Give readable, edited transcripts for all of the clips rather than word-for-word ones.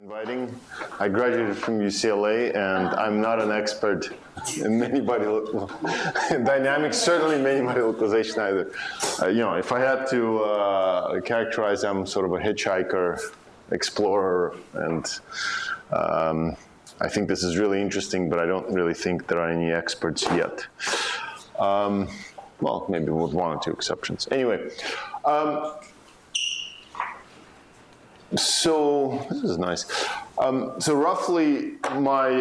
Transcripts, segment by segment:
Inviting. I graduated from UCLA, and I'm not an expert in many-body in dynamics, certainly many-body localization either. If I had to characterize, I'm sort of a hitchhiker, explorer, and I think this is really interesting, but I don't really think there are any experts yet. Well, maybe with one or two exceptions. Anyway. So this is nice. So roughly my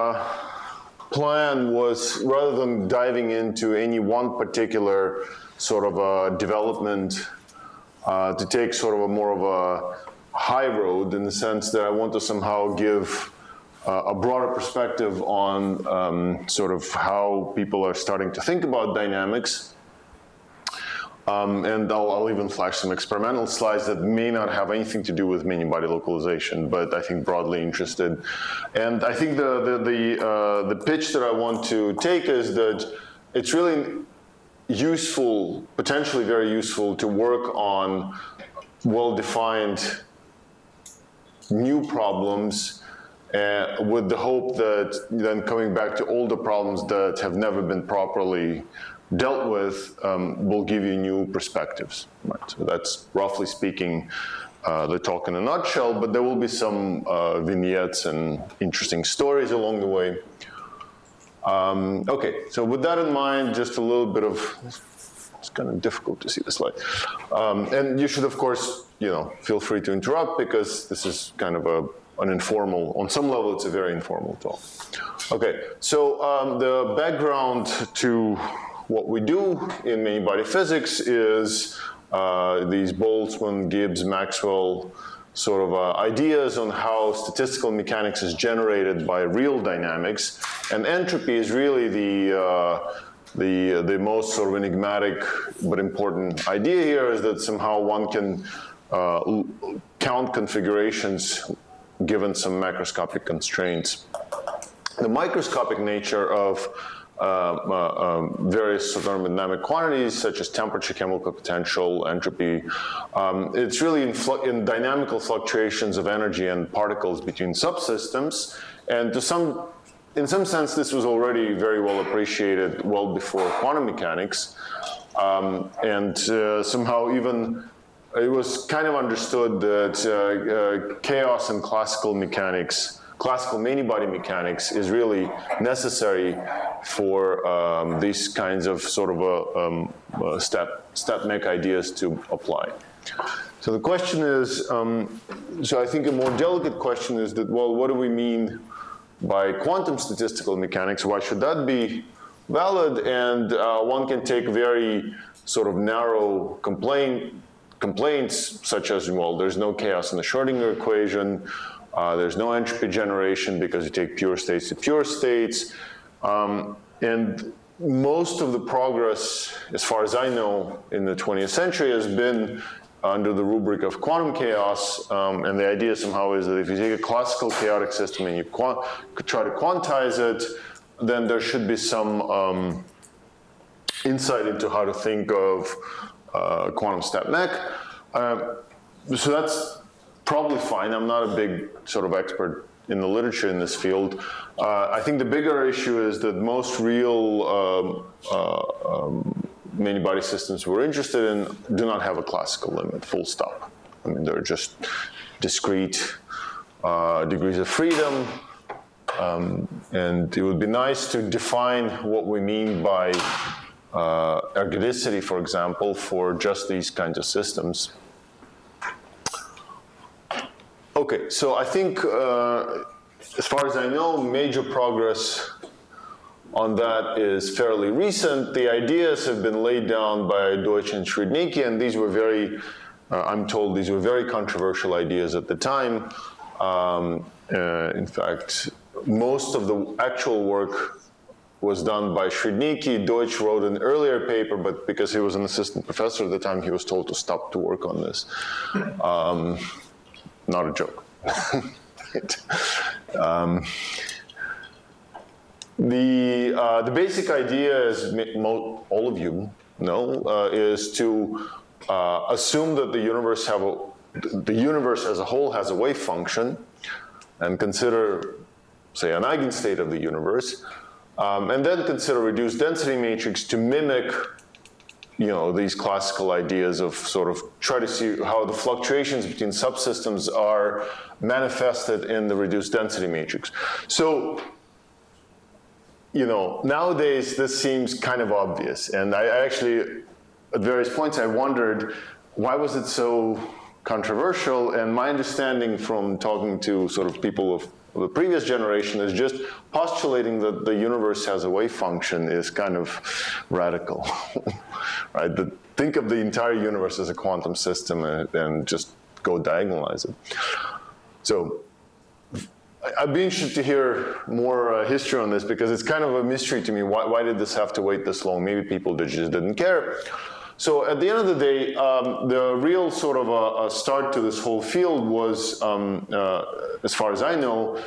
plan was, rather than diving into any one particular sort of development, to take sort of a more of a high road, in the sense that I want to somehow give a broader perspective on sort of how people are starting to think about dynamics. And I'll even flash some experimental slides that may not have anything to do with many-body localization, but I think broadly interested. And I think the pitch that I want to take is that it's really useful, potentially very useful, to work on well-defined new problems with the hope that then coming back to older problems that have never been properly dealt with will give you new perspectives. Right? So that's, roughly speaking, the talk in a nutshell, but there will be some vignettes and interesting stories along the way. Okay, so with that in mind, just a little bit of, it's kind of difficult to see the slide. And you should, of course, feel free to interrupt, because this is kind of an informal, on some level, it's a very informal talk. Okay, so the background to what we do in many-body physics is these Boltzmann, Gibbs, Maxwell sort of ideas on how statistical mechanics is generated by real dynamics. And entropy is really the most sort of enigmatic but important idea here, is that somehow one can count configurations given some macroscopic constraints. The microscopic nature of various thermodynamic quantities, such as temperature, chemical potential, entropy. It's really in dynamical fluctuations of energy and particles between subsystems. And in some sense, this was already very well appreciated well before quantum mechanics. Somehow even it was kind of understood that chaos in classical mechanics, classical many-body mechanics, is really necessary for these kinds of sort of stat mech ideas to apply. So the question is, so I think a more delicate question is that, well, what do we mean by quantum statistical mechanics? Why should that be valid? And one can take very sort of narrow complaints, such as, well, there's no chaos in the Schrödinger equation, there's no entropy generation because you take pure states to pure states. And most of the progress, as far as I know, in the 20th century has been under the rubric of quantum chaos. And the idea somehow is that if you take a classical chaotic system and you try to quantize it, then there should be some insight into how to think of quantum stat mech. So that's probably fine. I'm not a big sort of expert in the literature in this field. I think the bigger issue is that most real many-body systems we're interested in do not have a classical limit, full stop. I mean, they're just discrete degrees of freedom. And it would be nice to define what we mean by ergodicity, for example, for just these kinds of systems. Okay, so I think, as far as I know, major progress on that is fairly recent. The ideas have been laid down by Deutsch and Sridnicki, and these were very, I'm told these were very controversial ideas at the time. In fact, most of the actual work was done by Sridnicki. Deutsch wrote an earlier paper, but because he was an assistant professor at the time, he was told to stop to work on this. Not a joke. The basic idea, as all of you know, is to assume that the universe as a whole has a wave function, and consider, say, an eigenstate of the universe, and then consider reduced density matrix to mimic, you know, these classical ideas of sort of try to see how the fluctuations between subsystems are manifested in the reduced density matrix. So, you know, nowadays this seems kind of obvious, and I actually, at various points, I wondered why was it so controversial, and my understanding from talking to sort of people of the previous generation is just postulating that the universe has a wave function is kind of radical, right? Think of the entire universe as a quantum system and just go diagonalize it. So I'd be interested to hear more history on this, because it's kind of a mystery to me. Why did this have to wait this long? Maybe people just didn't care. So at the end of the day, the real sort of a start to this whole field was, as far as I know,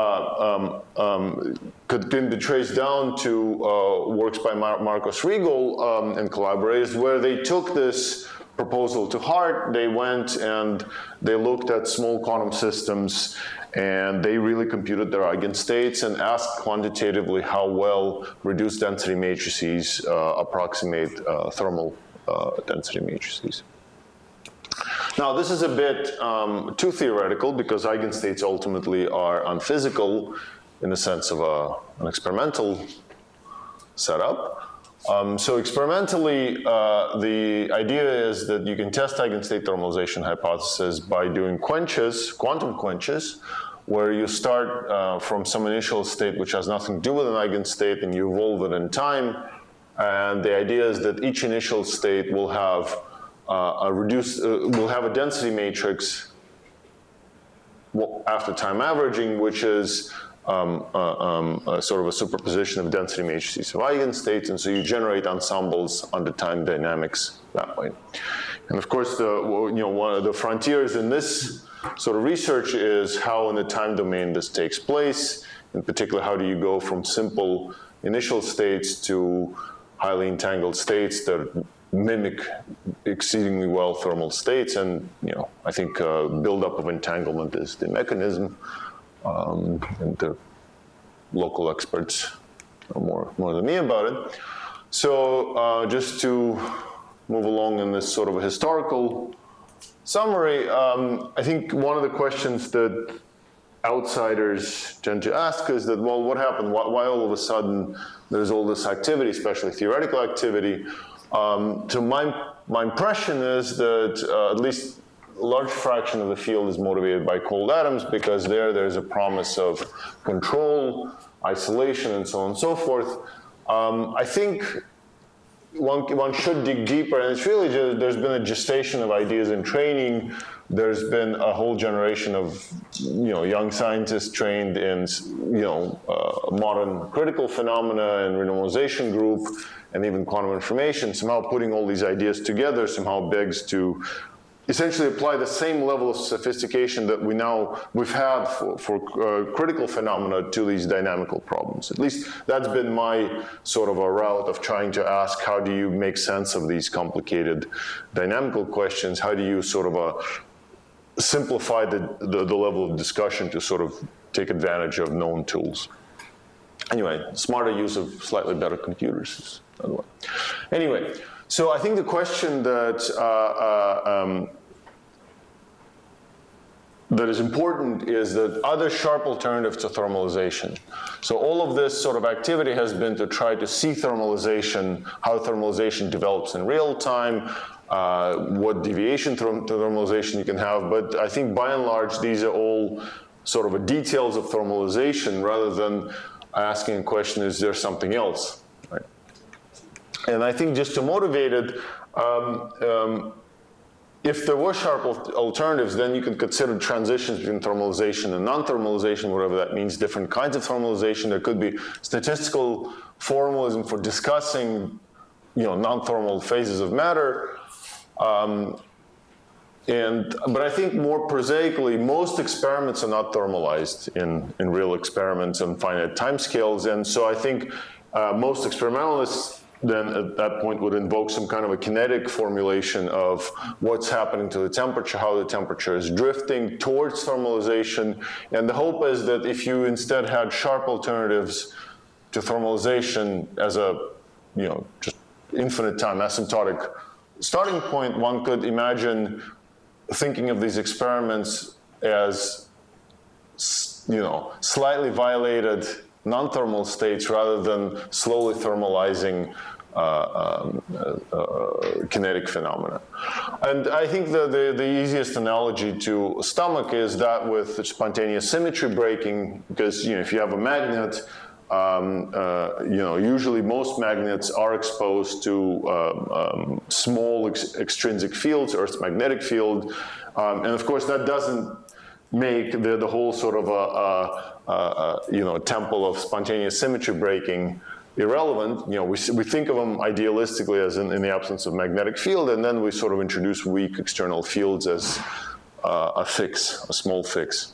can be traced down to works by Marcos Rigol and collaborators, where they took this proposal to heart. They went and they looked at small quantum systems, and they really computed their eigenstates and asked quantitatively how well reduced density matrices approximate thermal density matrices. Now, this is a bit too theoretical, because eigenstates ultimately are unphysical in the sense of an experimental setup. So experimentally, the idea is that you can test eigenstate thermalization hypothesis by doing quenches, quantum quenches, where you start from some initial state which has nothing to do with an eigenstate, and you evolve it in time. And the idea is that each initial state will have will have a density matrix after time averaging, which is sort of a superposition of density matrices of eigenstates, and so you generate ensembles under time dynamics that way. And of course, one of the frontiers in this sort of research is how in the time domain this takes place. In particular, how do you go from simple initial states to highly entangled states that mimic exceedingly well thermal states? And I think buildup of entanglement is the mechanism. And the local experts know more than me about it. So just to move along in this sort of a historical summary, I think one of the questions that outsiders tend to ask is that, well, what happened? Why all of a sudden there's all this activity, especially theoretical activity? So my impression is that at least a large fraction of the field is motivated by cold atoms, because there's a promise of control, isolation, and so on and so forth. I think one should dig deeper, and it's really just, there's been a gestation of ideas in training. There's been a whole generation of young scientists trained in modern critical phenomena and renormalization group, and even quantum information. Somehow putting all these ideas together somehow begs to essentially apply the same level of sophistication that we've had for critical phenomena to these dynamical problems. At least that's been my sort of a route of trying to ask, how do you make sense of these complicated dynamical questions? How do you sort of simplify the level of discussion to sort of take advantage of known tools? Anyway, smarter use of slightly better computers is another one. Anyway, so I think the question that that is important is that other sharp alternatives to thermalization. So all of this sort of activity has been to try to see thermalization, how thermalization develops in real time, what deviation to thermalization you can have. But I think by and large, these are all sort of details of thermalization rather than asking a question, is there something else? Right? And I think just to motivate it, if there were sharp alternatives, then you can consider transitions between thermalization and non-thermalization, whatever that means, different kinds of thermalization. There could be statistical formalism for discussing non-thermal phases of matter. But I think more prosaically, most experiments are not thermalized in real experiments on finite timescales. And so I think most experimentalists then at that point would invoke some kind of a kinetic formulation of what's happening to the temperature, how the temperature is drifting towards thermalization. And the hope is that if you instead had sharp alternatives to thermalization as a, just infinite time asymptotic starting point, one could imagine thinking of these experiments as, slightly violated non-thermal states rather than slowly thermalizing kinetic phenomena. And I think the easiest analogy to stomach is that with spontaneous symmetry breaking, because if you have a magnet, usually most magnets are exposed to small extrinsic fields, Earth's magnetic field, and of course that doesn't make the whole sort of temple of spontaneous symmetry breaking irrelevant. We think of them idealistically as in the absence of magnetic field, and then we sort of introduce weak external fields as a fix, a small fix.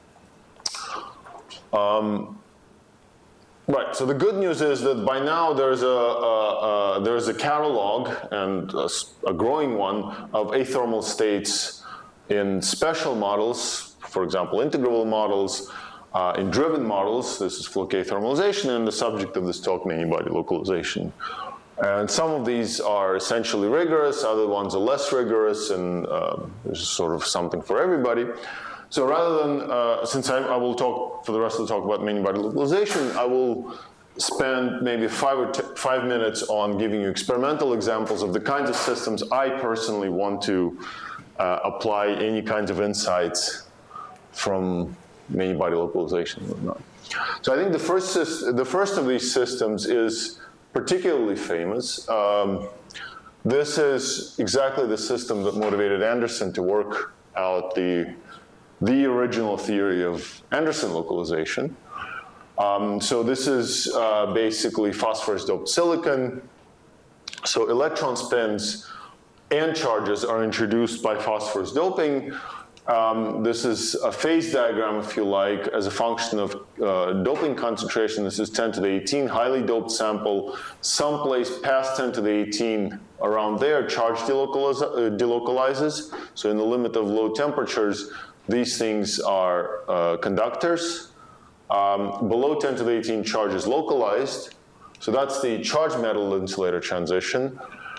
Right, so the good news is that by now there's a catalog, and a growing one, of athermal states in special models, for example, integrable models, in driven models. This is Fouquet thermalization, and the subject of this talk, many-body localization. And some of these are essentially rigorous, other ones are less rigorous, and there's sort of something for everybody. So rather than, since I will talk for the rest of the talk about many-body localization, I will spend maybe 5 minutes on giving you experimental examples of the kinds of systems I personally want to apply any kinds of insights from many-body localization and whatnot. So I think the first of these systems is particularly famous. This is exactly the system that motivated Anderson to work out the original theory of Anderson localization. So this is basically phosphorus-doped silicon. So electron spins and charges are introduced by phosphorus doping. This is a phase diagram, if you like, as a function of doping concentration. This is 10 to the 18, highly doped sample. Someplace past 10 to the 18, around there, charge delocalizes. So in the limit of low temperatures, these things are conductors. Below 10 to the 18, charge is localized. So that's the charge metal insulator transition.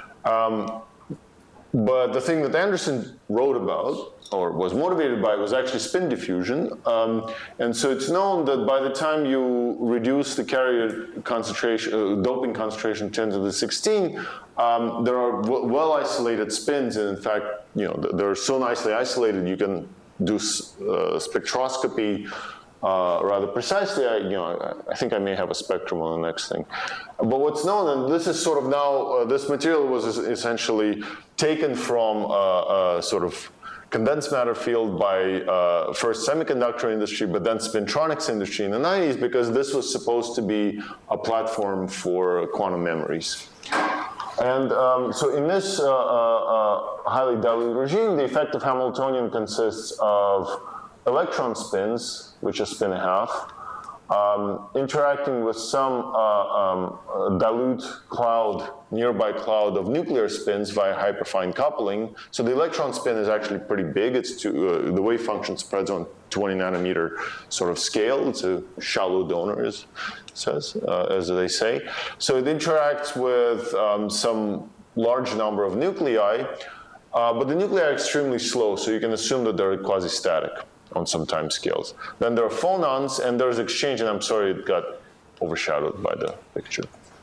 But the thing that Anderson wrote about, or was motivated by, was actually spin diffusion. And so it's known that by the time you reduce the carrier concentration, doping concentration 10 to the 16, there are well-isolated spins. And in fact, they're so nicely isolated, you can do spectroscopy rather precisely. I think I may have a spectrum on the next thing. But what's known, and this is sort of now, this material was essentially taken from a sort of condensed matter field by first semiconductor industry, but then spintronics industry in the 90s, because this was supposed to be a platform for quantum memories. And so in this highly diluted regime, the effective Hamiltonian consists of electron spins, which is spin a half, interacting with some dilute cloud, nearby cloud of nuclear spins via hyperfine coupling. So the electron spin is actually pretty big. It's the wave function spreads on 20 nanometer sort of scale. It's a shallow donor, as they say. So it interacts with some large number of nuclei, but the nuclei are extremely slow, so you can assume that they're quasi-static on some time scales. Then there are phonons, and there's exchange, and I'm sorry it got overshadowed by the picture.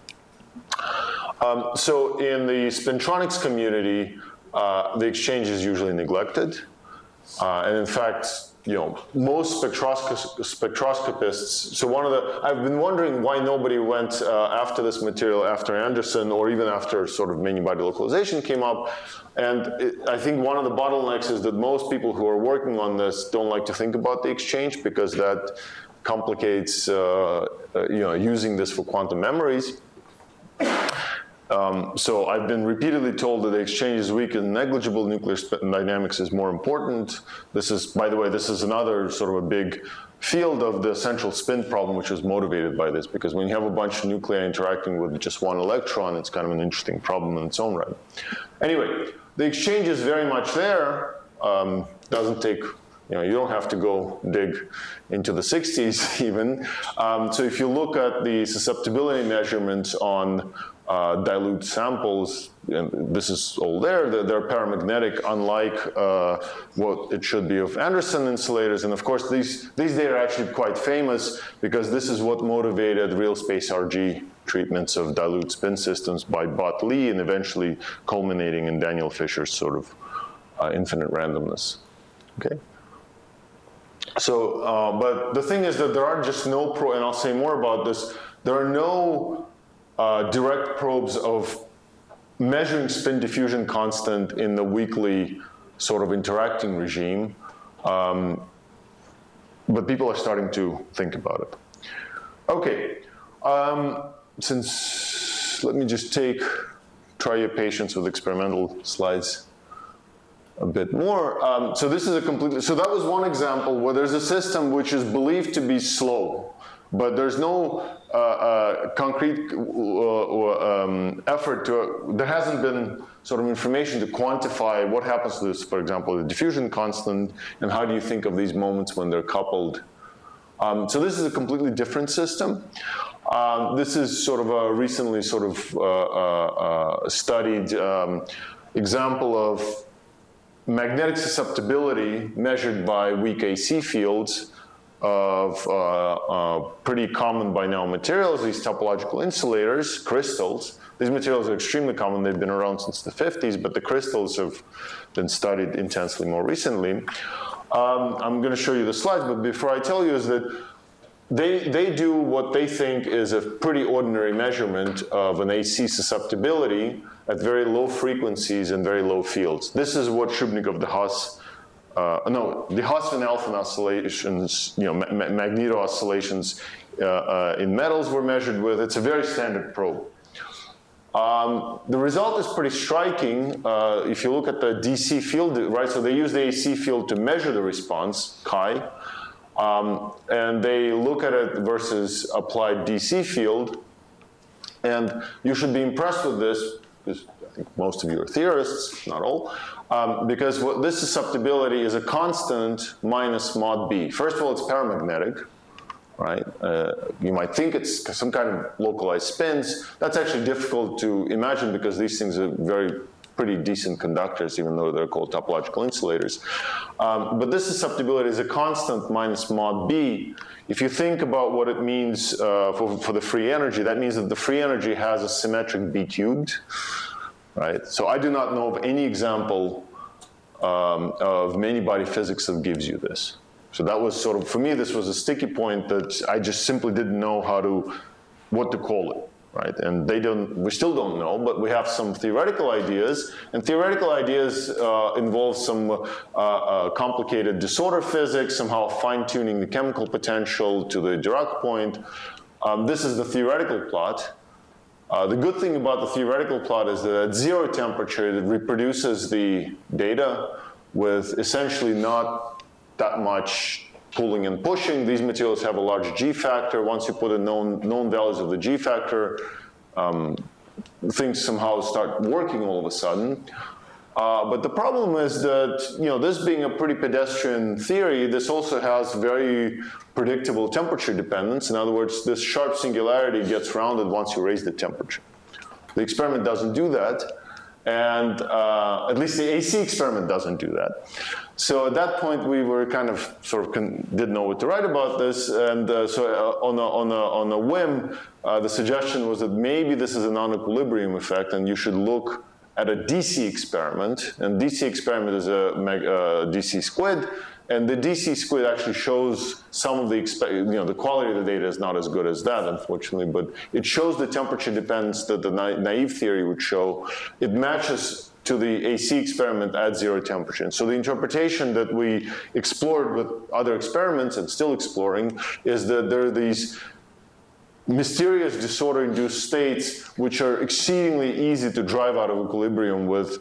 So in the spintronics community, the exchange is usually neglected. And in fact, most spectroscopists, so I've been wondering why nobody went after this material after Anderson, or even after sort of many-body localization came up. And I think one of the bottlenecks is that most people who are working on this don't like to think about the exchange, because that complicates using this for quantum memories. So I've been repeatedly told that the exchange is weak and negligible. Nuclear spin dynamics is more important. This is, by the way, this is another sort of a big field of the central spin problem, which was motivated by this, because when you have a bunch of nuclei interacting with just one electron, it's kind of an interesting problem in its own right. Anyway, the exchange is very much there. Doesn't take, you don't have to go dig into the 60s even. So if you look at the susceptibility measurements on dilute samples, and this is all there, they're paramagnetic, unlike what it should be of Anderson insulators. And of course, these data are actually quite famous because this is what motivated real space RG treatments of dilute spin systems by Bott Lee, and eventually culminating in Daniel Fisher's sort of infinite randomness. Okay. So, but the thing is that there are just no and I'll say more about this, there are no direct probes of measuring spin diffusion constant in the weakly sort of interacting regime, but people are starting to think about it. Okay, let me just try your patience with experimental slides a bit more. So this is so that was one example where there's a system which is believed to be slow, but there's no concrete effort there hasn't been sort of information to quantify what happens to this, for example, the diffusion constant, and how do you think of these moments when they're coupled. So this is a completely different system. This is sort of a recently sort of studied example of magnetic susceptibility measured by weak AC fields of pretty common by now materials, these topological insulators, crystals. These materials are extremely common. They've been around since the 50s, but the crystals have been studied intensely more recently. I'm going to show you the slides, but before I tell you is that they do what they think is a pretty ordinary measurement of an AC susceptibility at very low frequencies and very low fields. This is what Shubnikov, the Haas, the Haas-Van Alphen oscillations, magneto oscillations in metals were measured with. It's a very standard probe. The result is pretty striking. If you look at the DC field, right, so they use the AC field to measure the response, chi, and they look at it versus applied DC field, and you should be impressed with this, because I think most of you are theorists, not all, because this susceptibility is a constant minus mod B. First of all, it's paramagnetic, right? You might think it's some kind of localized spins. That's actually difficult to imagine because these things are pretty decent conductors, even though they're called topological insulators. But this susceptibility is a constant minus mod B. If you think about what it means for the free energy, that means that the free energy has a symmetric B cubed, right? So I do not know of any example of many-body physics that gives you this. So that was sort of, for me, this was a sticky point that I just simply didn't know what to call it, right? And we still don't know, but we have some theoretical ideas, and theoretical ideas involve some complicated disorder physics, somehow fine-tuning the chemical potential to the Dirac point. This is the theoretical plot. The good thing about the theoretical plot is that at zero temperature, it reproduces the data with essentially not that much pulling and pushing. These materials have a large G factor. Once you put in known values of the G factor, things somehow start working all of a sudden. But the problem is that, this being a pretty pedestrian theory, this also has very predictable temperature dependence. In other words, this sharp singularity gets rounded once you raise the temperature. The experiment doesn't do that, and at least the AC experiment doesn't do that. So at that point, we were kind of didn't know what to write about this, and so on a whim, the suggestion was that maybe this is a non-equilibrium effect, and you should look at a DC experiment, and DC experiment is a DC squid, and the DC squid actually shows some of the quality of the data is not as good as that, unfortunately, but it shows the temperature dependence that the naive theory would show. It matches to the AC experiment at zero temperature. And so the interpretation that we explored with other experiments and still exploring is that there are these mysterious disorder-induced states which are exceedingly easy to drive out of equilibrium with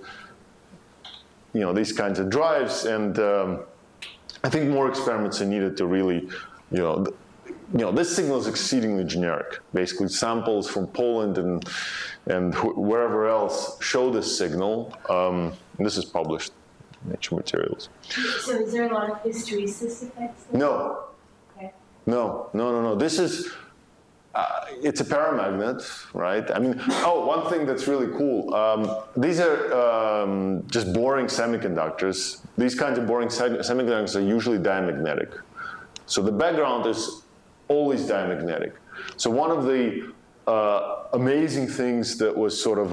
these kinds of drives, and I think more experiments are needed to really this signal is exceedingly generic. Basically, samples from Poland and wherever else show this signal. This is published in Nature Materials. So is there a lot of hysteresis effects? No. Okay. No. This is, it's a paramagnet, right? I mean, one thing that's really cool. These are just boring semiconductors. These kinds of boring semiconductors are usually diamagnetic. So the background is always diamagnetic. So one of the amazing things that was sort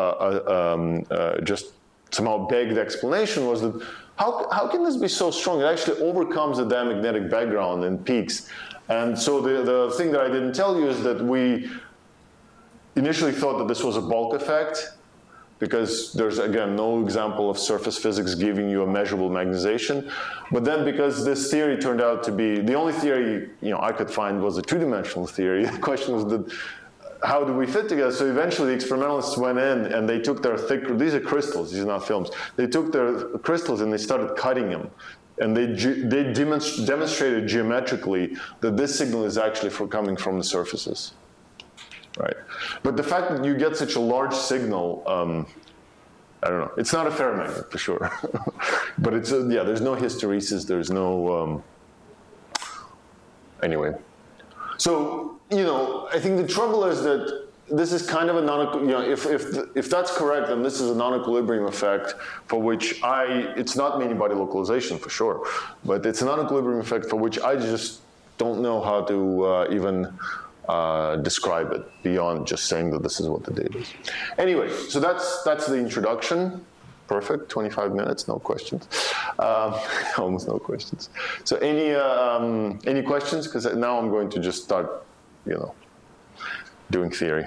of just somehow begged explanation was that how can this be so strong? It actually overcomes the diamagnetic background and peaks. And so the thing that I didn't tell you is that we initially thought that this was a bulk effect, because there's, again, no example of surface physics giving you a measurable magnetization. But then because this theory turned out to be, the only theory I could find was a two-dimensional theory. The question was how do we fit together? So eventually the experimentalists went in and they took their these are crystals, these are not films. They took their crystals and they started cutting them. And they demonstrated geometrically that this signal is actually coming from the surfaces. Right. But the fact that you get such a large signal, I don't know. It's not a ferromagnet for sure. But it's there's no hysteresis. There's no anyway. So I think the trouble is that this is kind of a if that's correct, then this is a non-equilibrium effect for which it's not many-body localization for sure, but it's a non-equilibrium effect for which I just don't know how to even describe it beyond just saying that this is what the data is. Anyway, so that's the introduction. Perfect, 25 minutes, no questions. Almost no questions. So any questions? Because now I'm going to just start, doing theory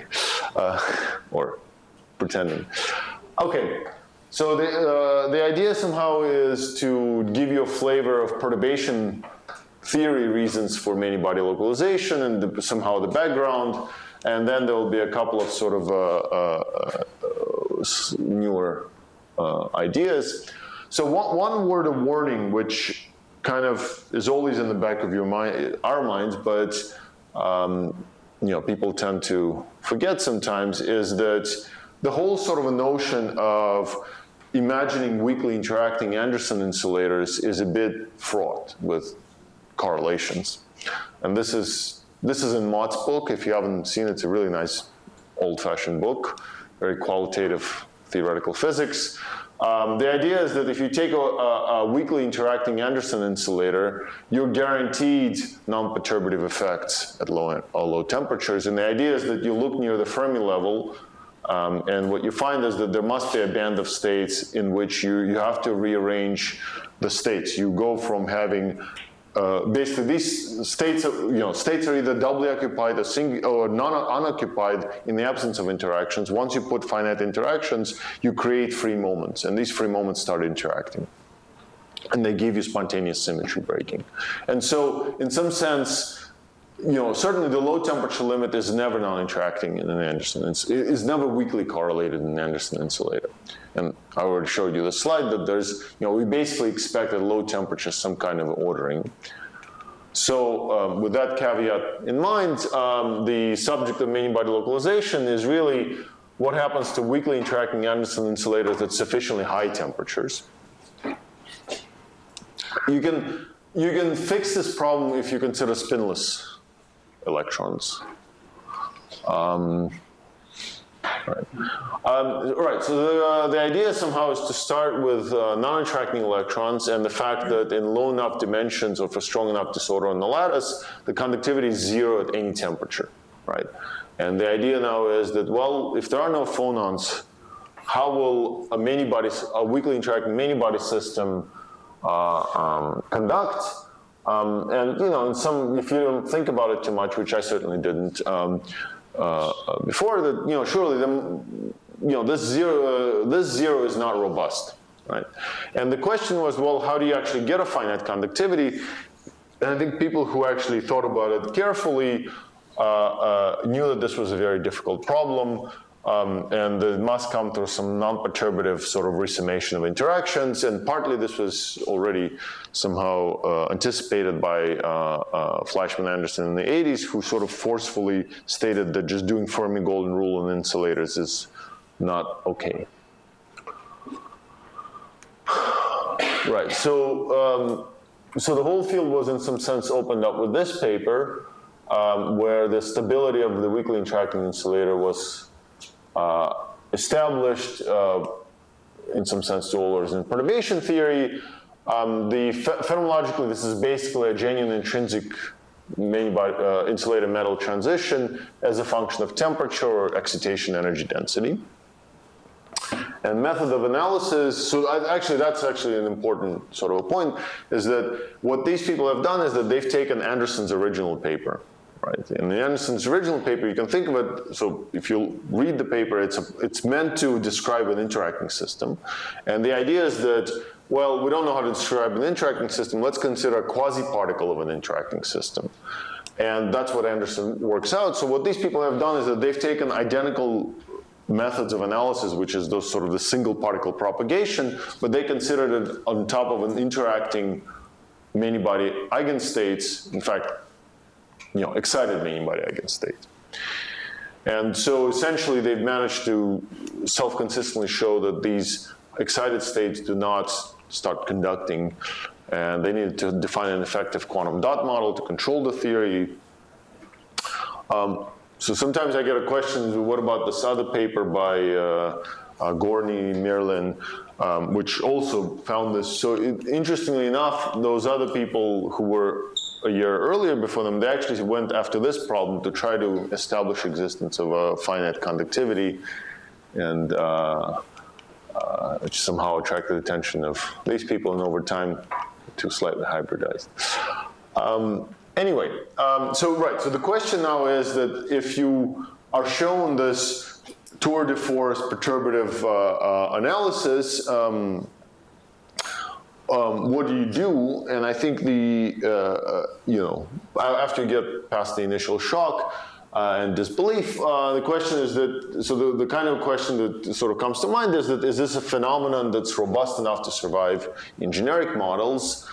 or pretending. Okay, so the idea somehow is to give you a flavor of perturbation theory reasons for many-body localization and somehow the background, and then there will be a couple of sort of newer ideas. So one word of warning, which kind of is always in the back of our minds, but people tend to forget sometimes, is that the whole sort of a notion of imagining weakly interacting Anderson insulators is a bit fraught with correlations. And this is in Mott's book. If you haven't seen it, it's a really nice old-fashioned book, very qualitative theoretical physics. The idea is that if you take a weakly interacting Anderson insulator, you're guaranteed non-perturbative effects at low temperatures. And the idea is that you look near the Fermi level, and what you find is that there must be a band of states in which you have to rearrange the states. You go from having basically these states, states are either doubly occupied or unoccupied in the absence of interactions. Once you put finite interactions, you create free moments, and these free moments start interacting. And they give you spontaneous symmetry breaking. And so, in some sense, certainly the low temperature limit is never non-interacting in an Anderson. It's never weakly correlated in an Anderson insulator. And I already showed you the slide that there's, we basically expect at low temperature some kind of ordering. So with that caveat in mind, the subject of many-body localization is really what happens to weakly interacting Anderson insulators at sufficiently high temperatures. You can fix this problem if you consider spinless electrons. Right, so the idea somehow is to start with non-interacting electrons and the fact that in low enough dimensions or for strong enough disorder on the lattice, the conductivity is 0 at any temperature, right? And the idea now is that, well, if there are no phonons, how will a weakly interacting many-body system conduct? And if you don't think about it too much, which I certainly didn't, before that, surely this zero is not robust, right? And the question was, well, how do you actually get a finite conductivity? And I think people who actually thought about it carefully knew that this was a very difficult problem. And it must come through some non-perturbative sort of resummation of interactions, and partly this was already somehow anticipated by Fleischmann Anderson in the 80s, who sort of forcefully stated that just doing Fermi-Golden rule on insulators is not okay. Right, so the whole field was in some sense opened up with this paper, where the stability of the weakly interacting insulator was established in some sense to Ohlers in perturbation theory. Phenomenologically, this is basically a genuine intrinsic insulated metal transition as a function of temperature or excitation energy density. And method of analysis, so that's actually an important sort of a point, is that what these people have done is that they've taken Anderson's original paper, right? In the Anderson's original paper, you can think of it, so if you read the paper, it's meant to describe an interacting system. And the idea is that, well, we don't know how to describe an interacting system, let's consider a quasi-particle of an interacting system. And that's what Anderson works out. So what these people have done is that they've taken identical methods of analysis, which is those sort of the single particle propagation, but they considered it on top of an interacting many-body eigenstates, in fact, excited many-body eigenstates. And so essentially they've managed to self-consistently show that these excited states do not start conducting, and they needed to define an effective quantum dot model to control the theory. So sometimes I get a question, what about this other paper by Gorny, Merlin, which also found this. So interestingly enough, those other people who were a year earlier before them, they actually went after this problem to try to establish existence of a finite conductivity, and which somehow attracted the attention of these people, and over time, too slightly hybridized. Anyway, so the question now is that if you are shown this tour de force perturbative analysis, what do you do? And I think after you get past the initial shock and disbelief, the question is that, so the kind of question that sort of comes to mind is that, is this a phenomenon that's robust enough to survive in generic models?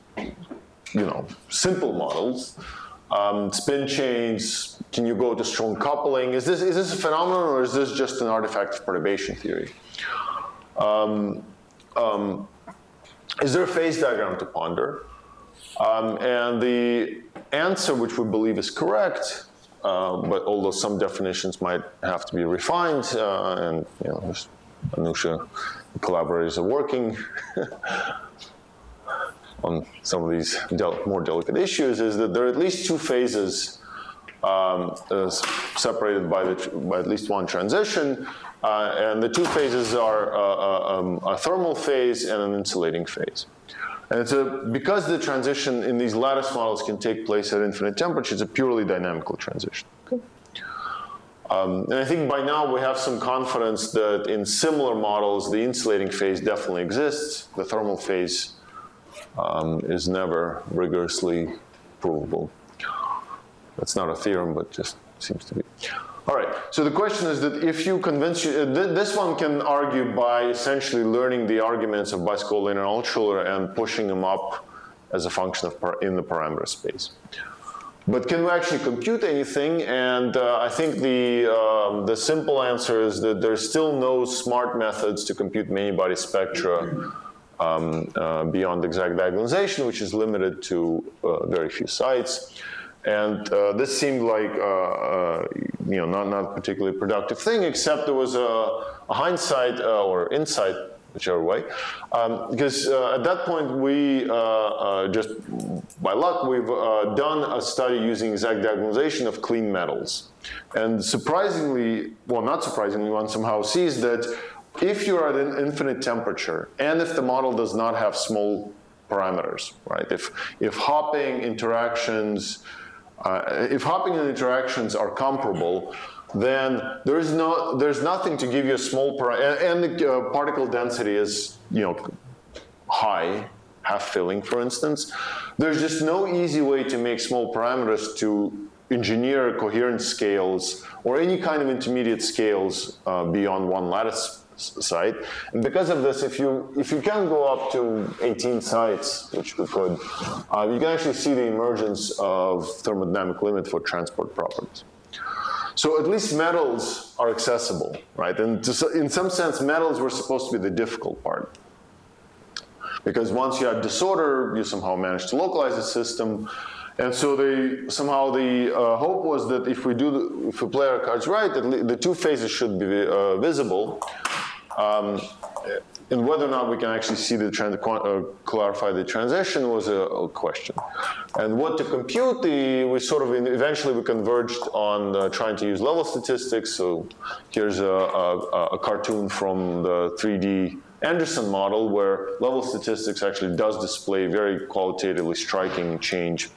Simple models, spin chains, can you go to strong coupling? Is this a phenomenon, or is this just an artifact of perturbation theory? Is there a phase diagram to ponder? And the answer, which we believe is correct, but although some definitions might have to be refined, and Anusha, the collaborators are working on some of these more delicate issues, is that there are at least two phases separated by at least one transition, and the two phases are a thermal phase and an insulating phase. And because the transition in these lattice models can take place at infinite temperature, it's a purely dynamical transition. Okay. And I think by now we have some confidence that in similar models, the insulating phase definitely exists. The thermal phase is never rigorously provable. That's not a theorem, but just seems to be. All right, so the question is that if you convince this one can argue by essentially learning the arguments of Biasco-Lehner and Altshuler and pushing them up as a function in the parameter space. But can we actually compute anything? And I think the simple answer is that there's still no smart methods to compute many-body spectra beyond exact diagonalization, which is limited to very few sites. And this seemed like not a particularly productive thing, except there was a hindsight or insight, whichever way, because at that point we just by luck we've done a study using exact diagonalization of clean metals, and surprisingly, well, not surprisingly, one somehow sees that if you're at an infinite temperature and if the model does not have small parameters, right? If hopping interactions and interactions are comparable, then there's nothing to give you a small and the particle density is high, half filling, for instance. There's just no easy way to make small parameters to engineer coherent scales or any kind of intermediate scales beyond one lattice site. And because of this, if you can go up to 18 sites, which we could, you can actually see the emergence of thermodynamic limit for transport properties. So at least metals are accessible, right? And in some sense, metals were supposed to be the difficult part. Because once you have disorder, you somehow manage to localize the system. And so somehow the hope was that if we play our cards right, the two phases should be visible. And whether or not we can actually see clarify the transition was a question. And what to compute, eventually we converged on trying to use level statistics. So here's a cartoon from the 3D Anderson model where level statistics actually does display very qualitatively striking change.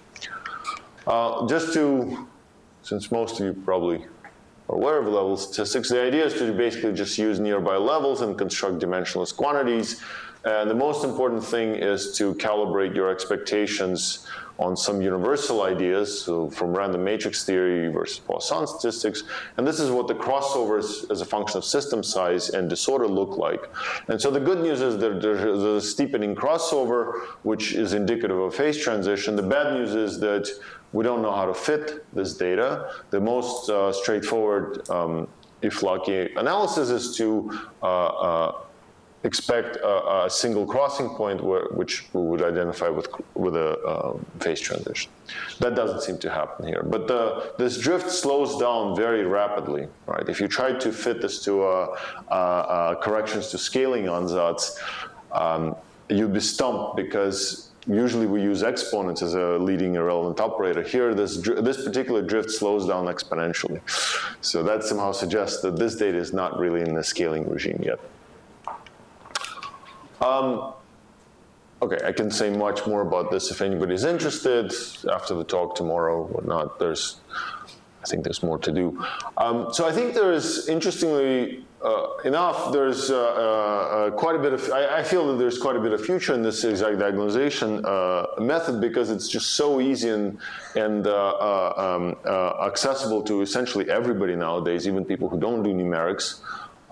Since most of you probably are aware of level statistics, the idea is to basically just use nearby levels and construct dimensionless quantities. And the most important thing is to calibrate your expectations on some universal ideas, so from random matrix theory versus Poisson statistics. And this is what the crossovers as a function of system size and disorder look like. And so the good news is that there's a steepening crossover, which is indicative of phase transition. The bad news is that we don't know how to fit this data. The most straightforward, if lucky, analysis is to expect a single crossing point which we would identify with a phase transition. That doesn't seem to happen here. But this drift slows down very rapidly, right? If you try to fit this to corrections to scaling ansatz, you'd be stumped because usually we use exponents as a leading irrelevant operator. Here, this particular drift slows down exponentially. So that somehow suggests that this data is not really in the scaling regime yet. Okay, I can say much more about this if anybody's interested after the talk tomorrow or whatnot. I think there's more to do. So I think there is, interestingly enough, there's quite a bit of, I feel that there's quite a bit of future in this exact diagonalization method because it's just so easy and accessible to essentially everybody nowadays, even people who don't do numerics.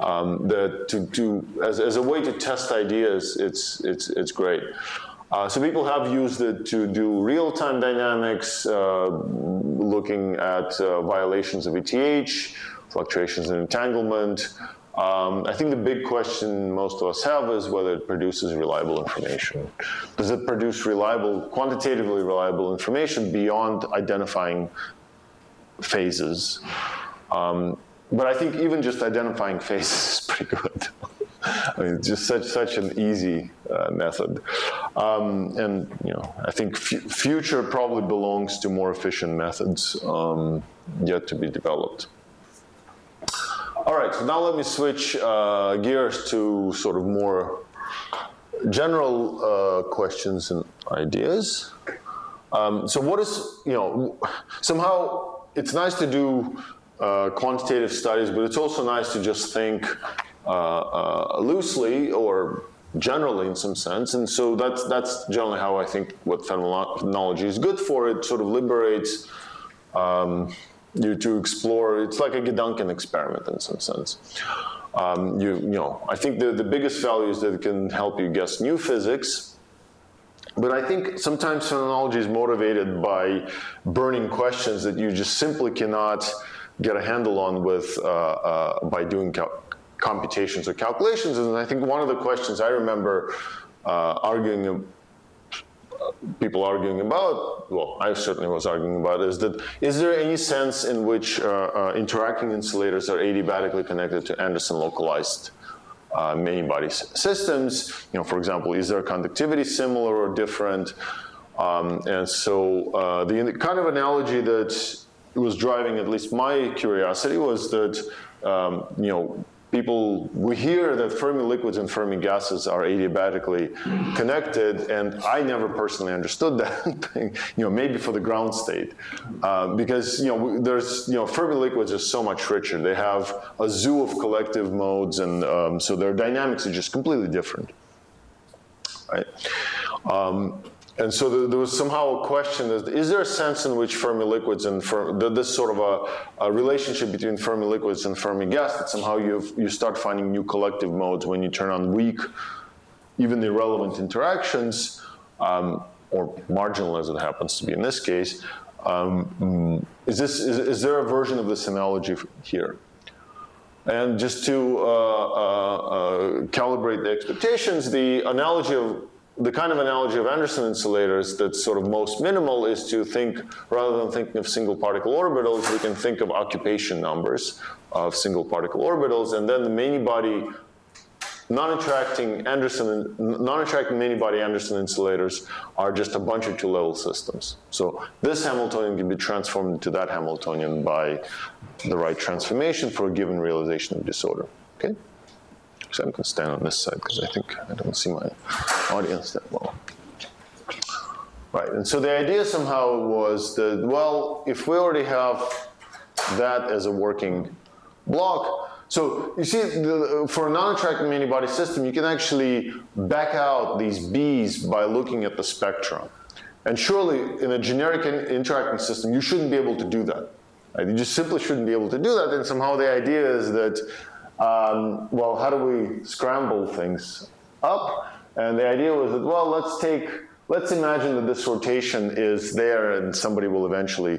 As a way to test ideas, it's great. So people have used it to do real-time dynamics, looking at violations of ETH, fluctuations in entanglement. I think the big question most of us have is whether it produces reliable information. Does it produce quantitatively reliable information beyond identifying phases? But I think even just identifying phases is pretty good. I mean, it's just such an easy method. And I think future probably belongs to more efficient methods yet to be developed. All right, so now let me switch gears to sort of more general questions and ideas. So what is, somehow it's nice to do quantitative studies, but it's also nice to just think loosely or generally in some sense. And so that's generally how I think what phenomenology is good for. It sort of liberates you to explore. It's like a Gedanken experiment in some sense. I think the biggest value is that it can help you guess new physics. But I think sometimes phenomenology is motivated by burning questions that you just simply cannot get a handle on by doing computations or calculations. And I think one of the questions I remember people arguing about, well, I certainly was arguing about, is there any sense in which interacting insulators are adiabatically connected to Anderson localized many-body systems? For example, is their conductivity similar or different? And so the kind of analogy that was driving at least my curiosity was that, we hear that Fermi liquids and Fermi gases are adiabatically connected, and I never personally understood that thing, maybe for the ground state. Because, Fermi liquids are so much richer. They have a zoo of collective modes, and so their dynamics are just completely different, right? And so there was somehow a question, is there a sense in which Fermi liquids and this sort of a relationship between Fermi liquids and Fermi gas, that somehow you start finding new collective modes when you turn on weak, even irrelevant interactions, or marginal as it happens to be in this case. Is there a version of this analogy here? And just to calibrate the expectations, the kind of analogy of Anderson insulators that's sort of most minimal is to think, rather than thinking of single particle orbitals, we can think of occupation numbers of single particle orbitals, and then the many-body non-interacting many-body Anderson insulators are just a bunch of two-level systems. So this Hamiltonian can be transformed into that Hamiltonian by the right transformation for a given realization of disorder. Okay? So I'm going to stand on this side because I think I don't see my audience that well. Right, and so the idea somehow was that, well, if we already have that as a working block, so you see, for a non-interacting many-body system, you can actually back out these B's by looking at the spectrum. And surely, in a generic interacting system, you shouldn't be able to do that. Right? You just simply shouldn't be able to do that, and somehow the idea is that, well, how do we scramble things up? And the idea was that, well, let's imagine that this rotation is there and somebody will eventually,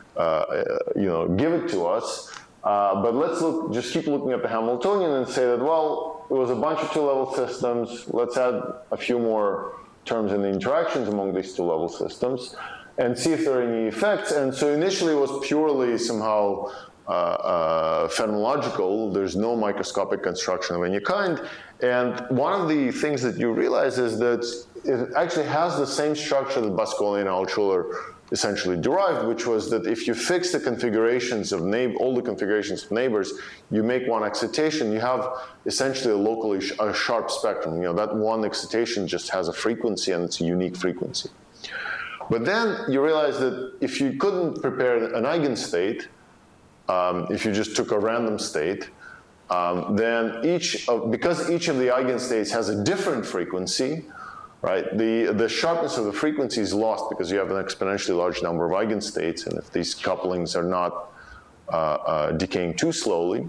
give it to us. But let's just keep looking at the Hamiltonian and say that, well, it was a bunch of two-level systems. Let's add a few more terms in the interactions among these two-level systems and see if there are any effects. And so initially it was purely somehow phenomenological. There's no microscopic construction of any kind. And one of the things that you realize is that it actually has the same structure that Bascoli and Altshuler essentially derived, which was that if you fix the configurations of all the configurations of neighbors, you make one excitation, you have essentially a sharp spectrum. That one excitation just has a frequency and it's a unique frequency. But then you realize that if you couldn't prepare an eigenstate, if you just took a random state, then because each of the eigenstates has a different frequency, right? The sharpness of the frequency is lost because you have an exponentially large number of eigenstates, and if these couplings are not decaying too slowly.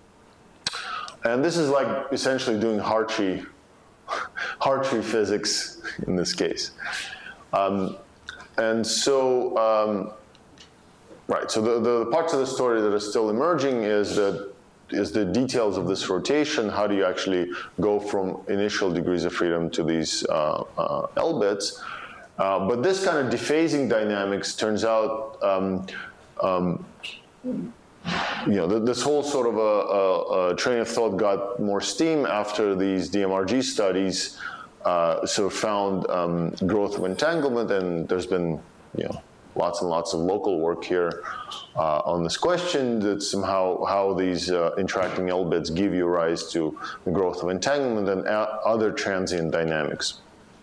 And this is like essentially doing Hartree physics in this case. And so, right, so the parts of the story that are still emerging is the details of this rotation. How do you actually go from initial degrees of freedom to these L bits? But this kind of dephasing dynamics turns out, this whole sort of a train of thought got more steam after these DMRG studies sort of found growth of entanglement, and there's been, lots and lots of local work here on this question, that somehow how these interacting L bits give you rise to the growth of entanglement and other transient dynamics.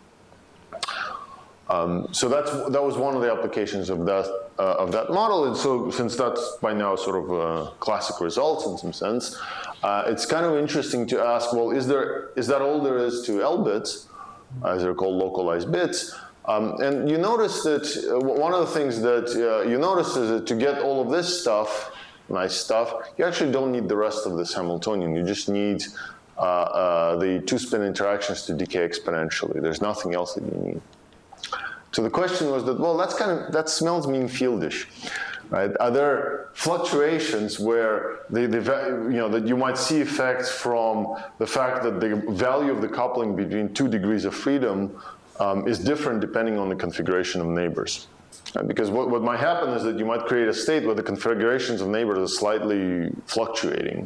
So that was one of the applications of that model, and so since that's by now sort of classic results in some sense, it's kind of interesting to ask, well, is that all there is to L bits, as they're called localized bits? And you notice that one of the things that you notice is that to get all of this stuff, nice stuff, you actually don't need the rest of this Hamiltonian. You just need the two-spin interactions to decay exponentially. There's nothing else that you need. So the question was that, well, that smells mean fieldish, right? Are there fluctuations where that you might see effects from the fact that the value of the coupling between 2 degrees of freedom is different depending on the configuration of neighbors? Because what might happen is that you might create a state where the configurations of neighbors are slightly fluctuating.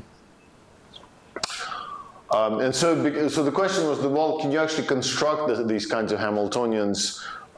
And so the question was, well, can you actually construct these kinds of Hamiltonians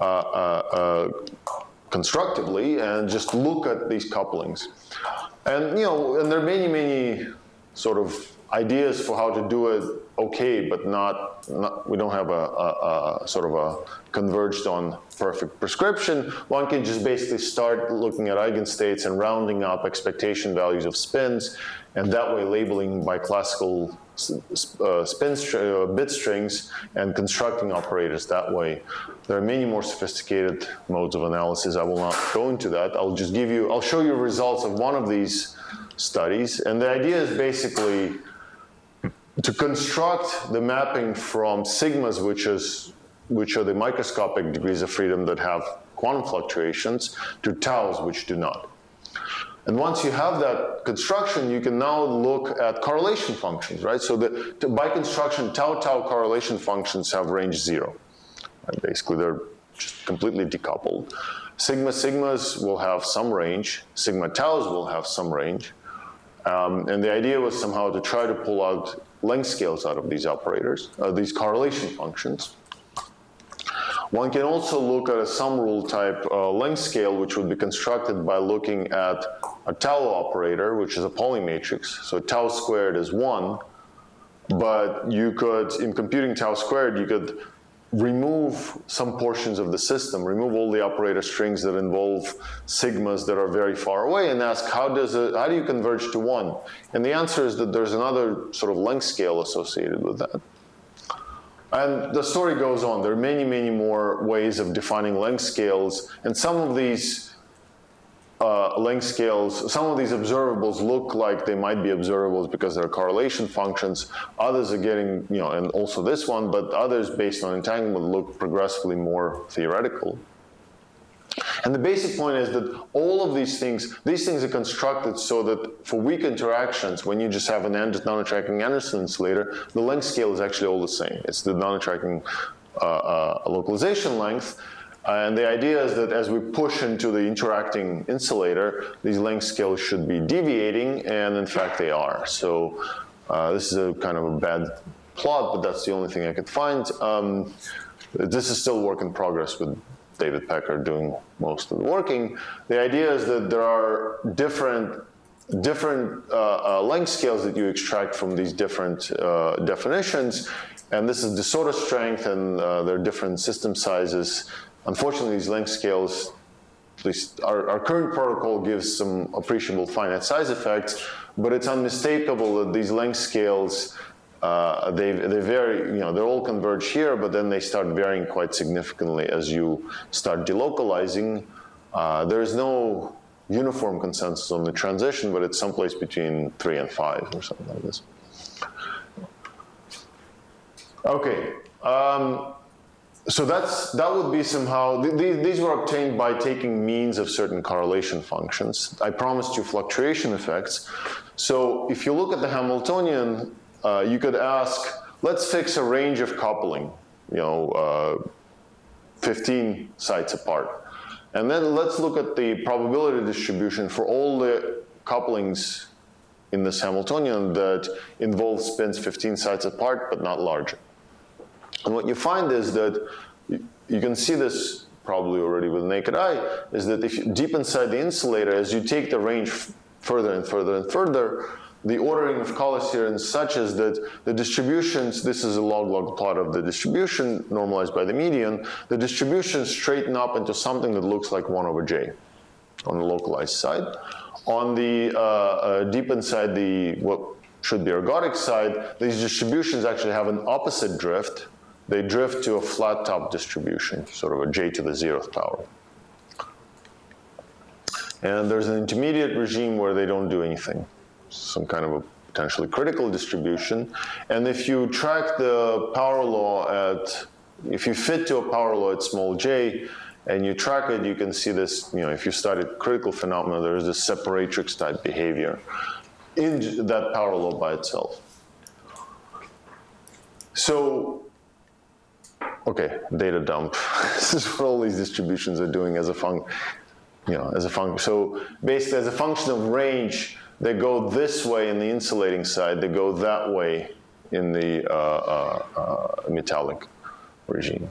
constructively and just look at these couplings? And and there are many sort of ideas for how to do it okay, but we don't have a sort of a converged on perfect prescription. One can just basically start looking at eigenstates and rounding up expectation values of spins, and that way labeling by classical bit strings and constructing operators that way. There are many more sophisticated modes of analysis. I will not go into that. I'll show you results of one of these studies. And the idea is basically to construct the mapping from sigmas, which are the microscopic degrees of freedom that have quantum fluctuations, to taus, which do not. And once you have that construction, you can now look at correlation functions, right? So by construction, tau-tau correlation functions have range 0. And basically, they're just completely decoupled. Sigmas will have some range. Sigma taus will have some range. And the idea was somehow to try to pull out length scales out of these operators, these correlation functions. One can also look at a sum rule type length scale, which would be constructed by looking at a tau operator, which is a Pauli matrix. So tau squared is 1, but you could, in computing tau squared, you could remove some portions of the system, remove all the operator strings that involve sigmas that are very far away, and ask how do you converge to 1? And the answer is that there's another sort of length scale associated with that. And the story goes on. There are many, many more ways of defining length scales, and some of these length scales, some of these observables look like they might be observables because they're correlation functions. Others are getting, and also this one, but others based on entanglement look progressively more theoretical. And the basic point is that all of these things are constructed so that for weak interactions, when you just have a non-attracting Anderson insulator, the length scale is actually all the same. It's the non-attracting localization length. And the idea is that as we push into the interacting insulator, these length scales should be deviating, and in fact they are. So this is a kind of a bad plot, but that's the only thing I could find. This is still work in progress with David Pecker doing most of the working. The idea is that there are different length scales that you extract from these different definitions, and this is de Soto strength, and there are different system sizes. Unfortunately, these length scales, at least our current protocol gives some appreciable finite size effects, but it's unmistakable that these length scales they vary, they all converge here, but then they start varying quite significantly as you start delocalizing. There is no uniform consensus on the transition, but it's someplace between 3 and 5 or something like this. Okay, so that would be somehow, these were obtained by taking means of certain correlation functions. I promised you fluctuation effects. So if you look at the Hamiltonian, you could ask, let's fix a range of coupling, 15 sites apart. And then let's look at the probability distribution for all the couplings in this Hamiltonian that involve spins 15 sites apart, but not larger. And what you find is that, you can see this probably already with the naked eye, is that if you deep inside the insulator, as you take the range further and further and further, the ordering of Colles here is such as that the distributions, this is a log-log plot of the distribution normalized by the median, the distributions straighten up into something that looks like 1 over j on the localized side. On the deep inside the, what should be ergodic side, these distributions actually have an opposite drift. They drift to a flat top distribution, sort of a j to the 0th power. And there's an intermediate regime where they don't do anything, some kind of a potentially critical distribution. And if you track the power law if you fit to a power law at small j, and you track it, you can see this, if you study critical phenomena, there's this separatrix type behavior in that power law by itself. So, okay, data dump. This is what all these distributions are doing as a function, So basically, as a function of range, they go this way in the insulating side, they go that way in the metallic regime.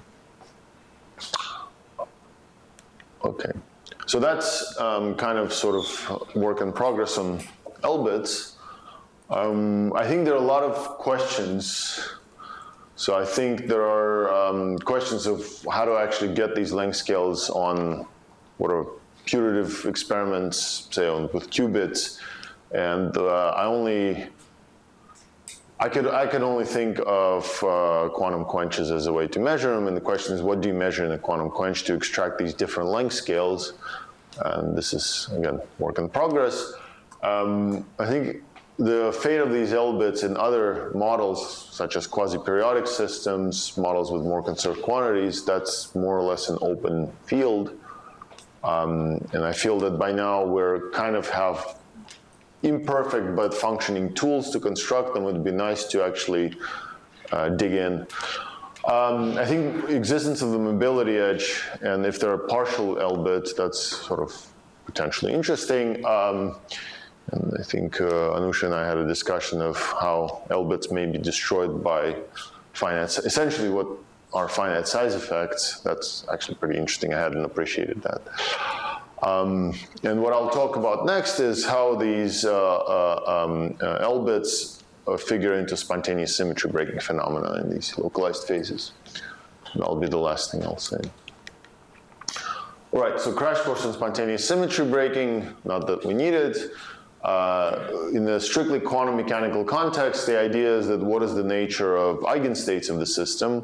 Okay, so that's kind of sort of work in progress on L-bits. I think there are a lot of questions. So I think there are questions of how to actually get these length scales on what are putative experiments, say with qubits. And I I could only think of quantum quenches as a way to measure them, and the question is, what do you measure in a quantum quench to extract these different length scales? And this is, again, work in progress. I think the fate of these L bits in other models, such as quasi-periodic systems, models with more conserved quantities, that's more or less an open field. And I feel that by now we're kind of have imperfect but functioning tools to construct them. It would be nice to actually dig in. I think existence of the mobility edge, and if there are partial L bits, that's sort of potentially interesting. And I think Anusha and I had a discussion of how L bits may be destroyed by finite, essentially what are finite size effects. That's actually pretty interesting. I hadn't appreciated that. And what I'll talk about next is how these L bits figure into spontaneous symmetry breaking phenomena in these localized phases. And that'll be the last thing I'll say. All right, so crash course on spontaneous symmetry breaking, not that we need it. In the strictly quantum mechanical context, the idea is that what is the nature of eigenstates of the system?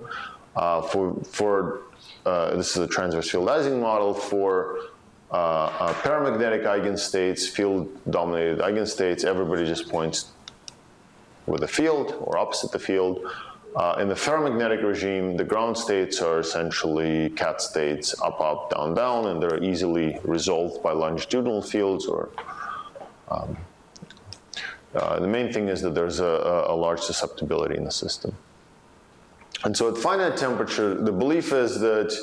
This is a transverse field Ising model for paramagnetic eigenstates, field-dominated eigenstates. Everybody just points with a field or opposite the field. In the ferromagnetic regime, the ground states are essentially cat states, up, up, down, down, and they're easily resolved by longitudinal fields. Or the main thing is that there's a large susceptibility in the system. And so at finite temperature, the belief is that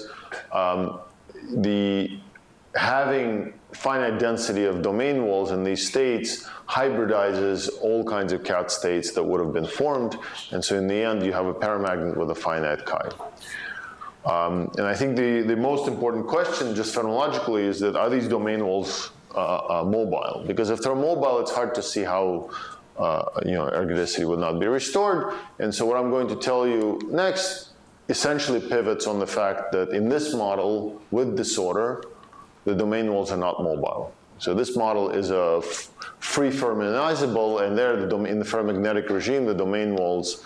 having finite density of domain walls in these states hybridizes all kinds of cat states that would have been formed. And so in the end, you have a paramagnet with a finite chi. And I think the most important question, just phenomenologically, is that are these domain walls mobile? Because if they're mobile, it's hard to see how ergodicity would not be restored. And so what I'm going to tell you next essentially pivots on the fact that in this model with disorder, the domain walls are not mobile. So this model is a free fermionizable, and there in the ferromagnetic regime, the domain walls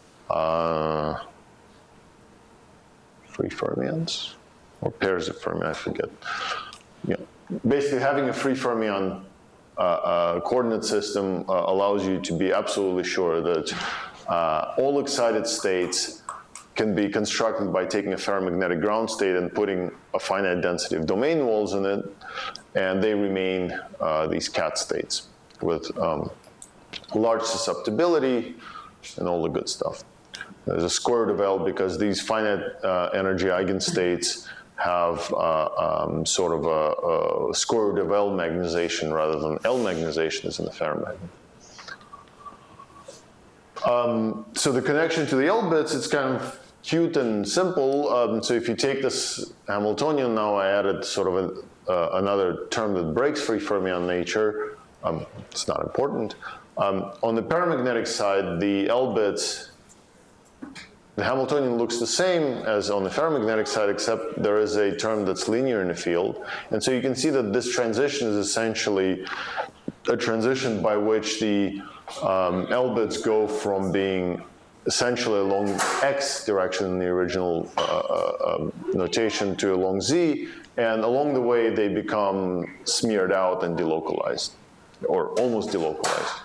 free fermions or pairs of fermions, I forget. Yeah. Basically, having a free fermion coordinate system allows you to be absolutely sure that all excited states can be constructed by taking a ferromagnetic ground state and putting a finite density of domain walls in it, and they remain these cat states with large susceptibility and all the good stuff. There's a square root of L because these finite energy eigenstates have sort of a square root of L magnetization rather than L magnetization as in the ferromagnet. So the connection to the L bits, it's kind of cute and simple. So if you take this Hamiltonian, now I added sort of another term that breaks free fermion nature. It's not important. On the paramagnetic side, the L bits, the Hamiltonian looks the same as on the ferromagnetic side, except there is a term that's linear in the field. And so you can see that this transition is essentially a transition by which the L bits go from being essentially along X direction in the original notation to along Z, and along the way they become smeared out and delocalized, or almost delocalized.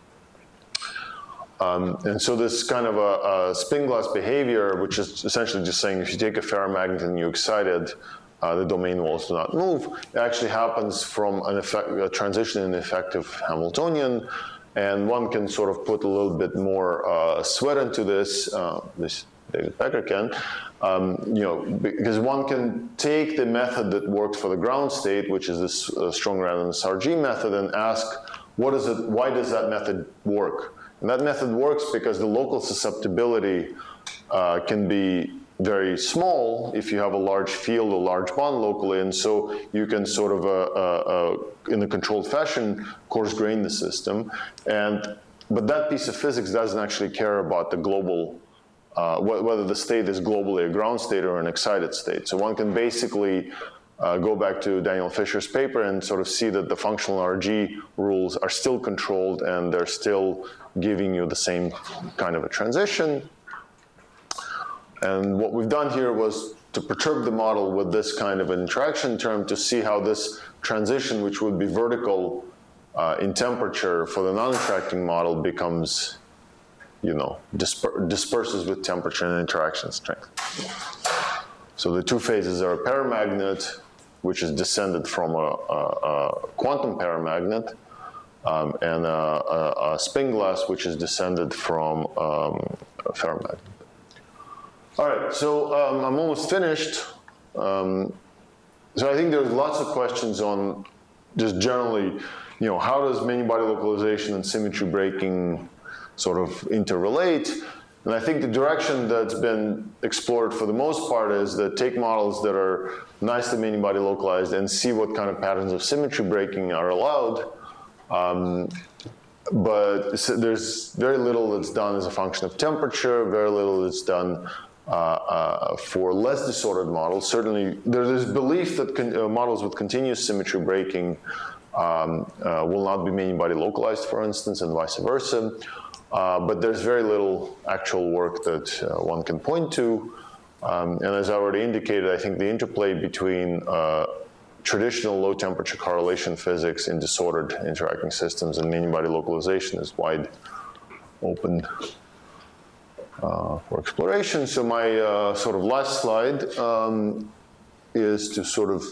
And so this kind of a spin glass behavior, which is essentially just saying if you take a ferromagnet and you excite it, the domain walls do not move. It actually happens from a transition in the effective Hamiltonian, and one can sort of put a little bit more sweat into this. This David Becker can, because one can take the method that worked for the ground state, which is this strong randomness RG method, and ask, why does that method work? And that method works because the local susceptibility can be very small if you have a large field or large bond locally, and so you can sort of, in a controlled fashion, coarse grain the system. But that piece of physics doesn't actually care about the global, whether the state is globally a ground state or an excited state. So one can basically go back to Daniel Fisher's paper and sort of see that the functional RG rules are still controlled, and they're still giving you the same kind of a transition. And what we've done here was to perturb the model with this kind of an interaction term to see how this transition, which would be vertical in temperature for the non-interacting model, becomes, you know, disperses with temperature and interaction strength. So the two phases are a paramagnet, which is descended from a quantum paramagnet, and a spin glass, which is descended from a ferromagnet. All right, so I'm almost finished. So I think there's lots of questions on just generally, you know, how does many-body localization and symmetry breaking sort of interrelate? And I think the direction that's been explored for the most part is that take models that are nicely many-body localized and see what kind of patterns of symmetry breaking are allowed. But there's very little that's done as a function of temperature, very little that's done for less disordered models. Certainly, there's belief that models with continuous symmetry breaking will not be many-body localized, for instance, and vice versa. But there's very little actual work that one can point to. And as I already indicated, I think the interplay between traditional low-temperature correlation physics in disordered interacting systems and many-body localization is wide open for exploration. So my sort of last slide is to sort of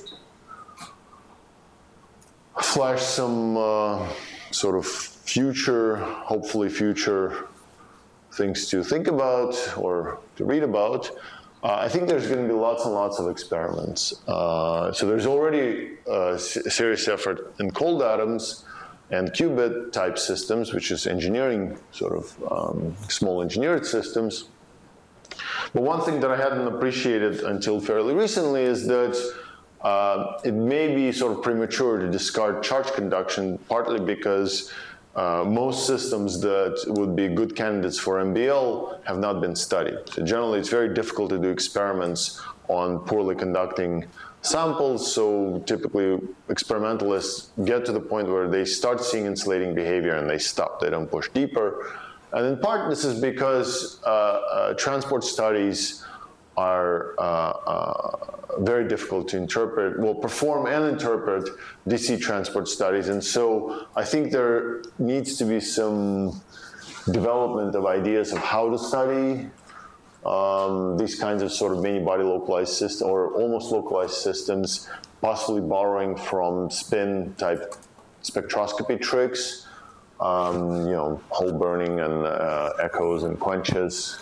flash some sort of future, hopefully future things to think about or to read about. I think there's going to be lots and lots of experiments. So there's already a serious effort in cold atoms and qubit type systems, which is engineering, sort of small engineered systems. But one thing that I hadn't appreciated until fairly recently is that it may be sort of premature to discard charge conduction, partly because most systems that would be good candidates for MBL have not been studied. So generally, it's very difficult to do experiments on poorly conducting samples, so typically experimentalists get to the point where they start seeing insulating behavior and they stop, they don't push deeper. And in part, this is because transport studies are very difficult to interpret, well, perform and interpret DC transport studies. And so I think there needs to be some development of ideas of how to study these kinds of sort of many-body localized systems or almost localized systems, possibly borrowing from spin-type spectroscopy tricks, you know, hole burning and echoes and quenches.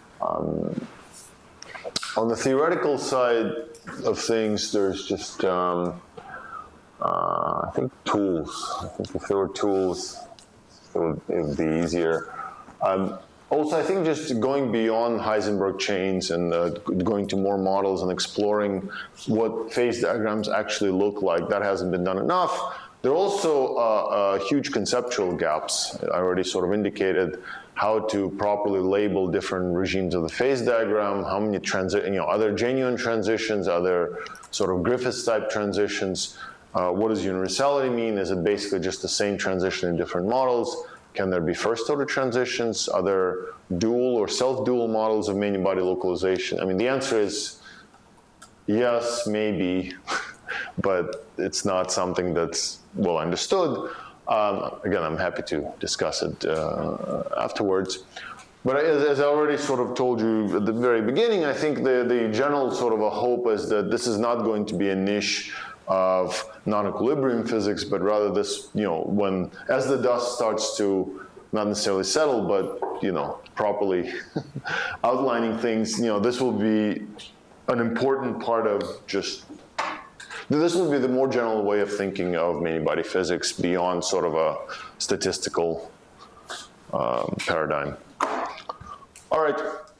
On the theoretical side of things, there's just, I think, tools. I think if there were tools, it would be easier. Also, I think just going beyond Heisenberg chains and going to more models and exploring what phase diagrams actually look like, that hasn't been done enough. There are also huge conceptual gaps. I already sort of indicated how to properly label different regimes of the phase diagram, how many are there genuine transitions, are there sort of Griffiths-type transitions? What does universality mean? Is it basically just the same transition in different models? Can there be first-order transitions? Are there dual or self-dual models of many-body localization? I mean, the answer is yes, maybe, but it's not something that's well understood. Again, I'm happy to discuss it afterwards. But as I already sort of told you at the very beginning, I think the general sort of a hope is that this is not going to be a niche of non-equilibrium physics, but rather this, you know, as the dust starts to not necessarily settle, but, you know, properly outlining things, you know, this will be an important part of just, this will be the more general way of thinking of many-body physics beyond sort of a statistical paradigm. All right.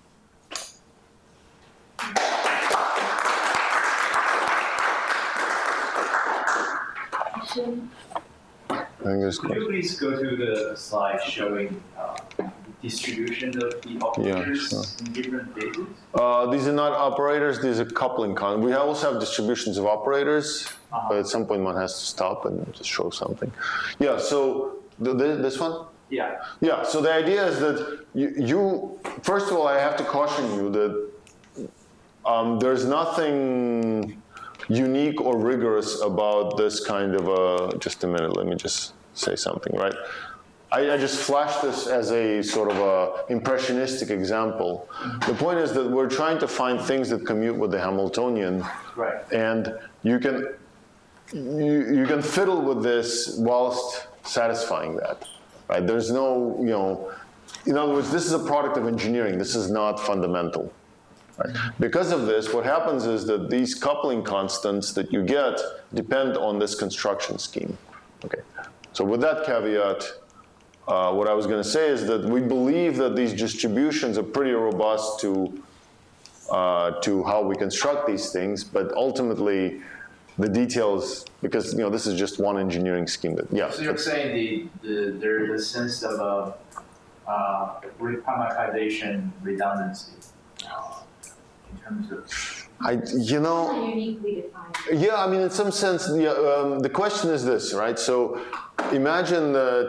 Could you please go to the slide showing distribution of the operators in different phases? These are not operators, these are coupling. We also have distributions of operators, but at some point one has to stop and just show something. Yeah, so this one? Yeah. Yeah, so the idea is that you first of all, I have to caution you that there's nothing unique or rigorous about this kind of a, just a minute, let me just say something, right? I just flashed this as a sort of a impressionistic example. The point is that we're trying to find things that commute with the Hamiltonian, Right. and you can fiddle with this whilst satisfying that, right? There's no, you know, in other words, this is a product of engineering. This is not fundamental. Right? Because of this, what happens is that these coupling constants that you get depend on this construction scheme. Okay. So with that caveat, what I was going to say is that we believe that these distributions are pretty robust to how we construct these things, but ultimately the details, because you know this is just one engineering scheme. That yeah. So you're saying there's a sense of reparametrization redundancy in terms of. You know. Not uniquely defined. Yeah, I mean, in some sense, the question is this, right? So, imagine that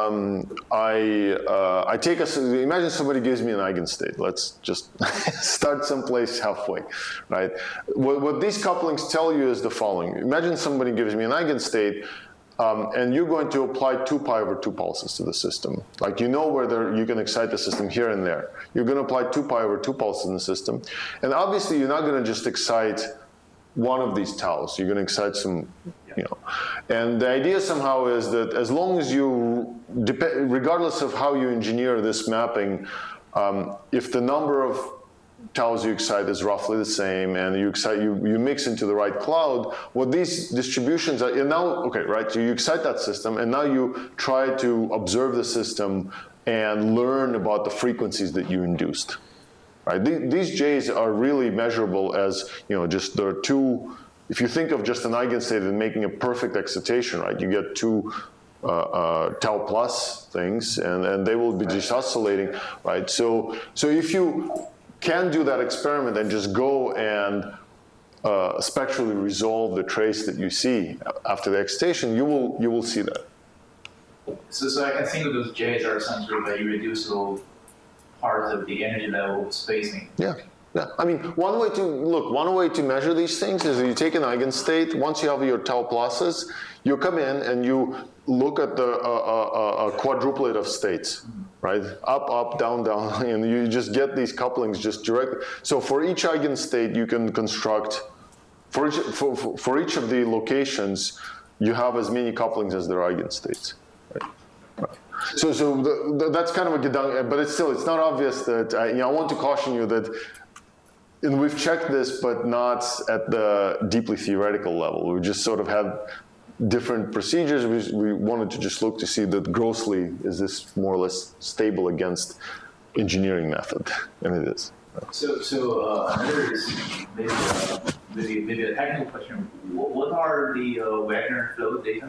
I take imagine somebody gives me an eigenstate. Let's just start someplace halfway, right? What these couplings tell you is the following. Imagine somebody gives me an eigenstate, and you're going to apply 2 pi over 2 pulses to the system. Like you know whether you can excite the system here and there. You're going to apply 2 pi over 2 pulses in the system. And obviously you're not going to just excite one of these taus. You're going to excite some, you know. And the idea somehow is that as long as you, regardless of how you engineer this mapping, if the number of taus you excite is roughly the same, and you mix into the right cloud, what these distributions are, and now, okay, right, so you excite that system, and now you try to observe the system and learn about the frequencies that you induced, right? These J's are really measurable as, you know, just there are 2, if you think of just an eigenstate and making a perfect excitation, right, you get 2 tau plus things, and they will be just oscillating, right? So if you can do that experiment and just go and spectrally resolve the trace that you see after the excitation, you will see that. So I can think of those J's are some sort of irreducible parts of the energy level spacing. Yeah. Yeah, I mean, one way to measure these things is that you take an eigenstate. Once you have your tau pluses, you come in and you look at the quadruplet of states, right? Up, up, down, down, and you just get these couplings just directly. So for each eigenstate, you can construct, for each of the locations, you have as many couplings as there are eigenstates. Right? Right. So that's kind of a gedang, but it's not obvious that, I want to caution you that, and we've checked this, but not at the deeply theoretical level. We just sort of had different procedures. We wanted to just look to see that grossly, is this more or less stable against engineering method, and it is. So another is maybe a technical question. What are the Wagner flow data?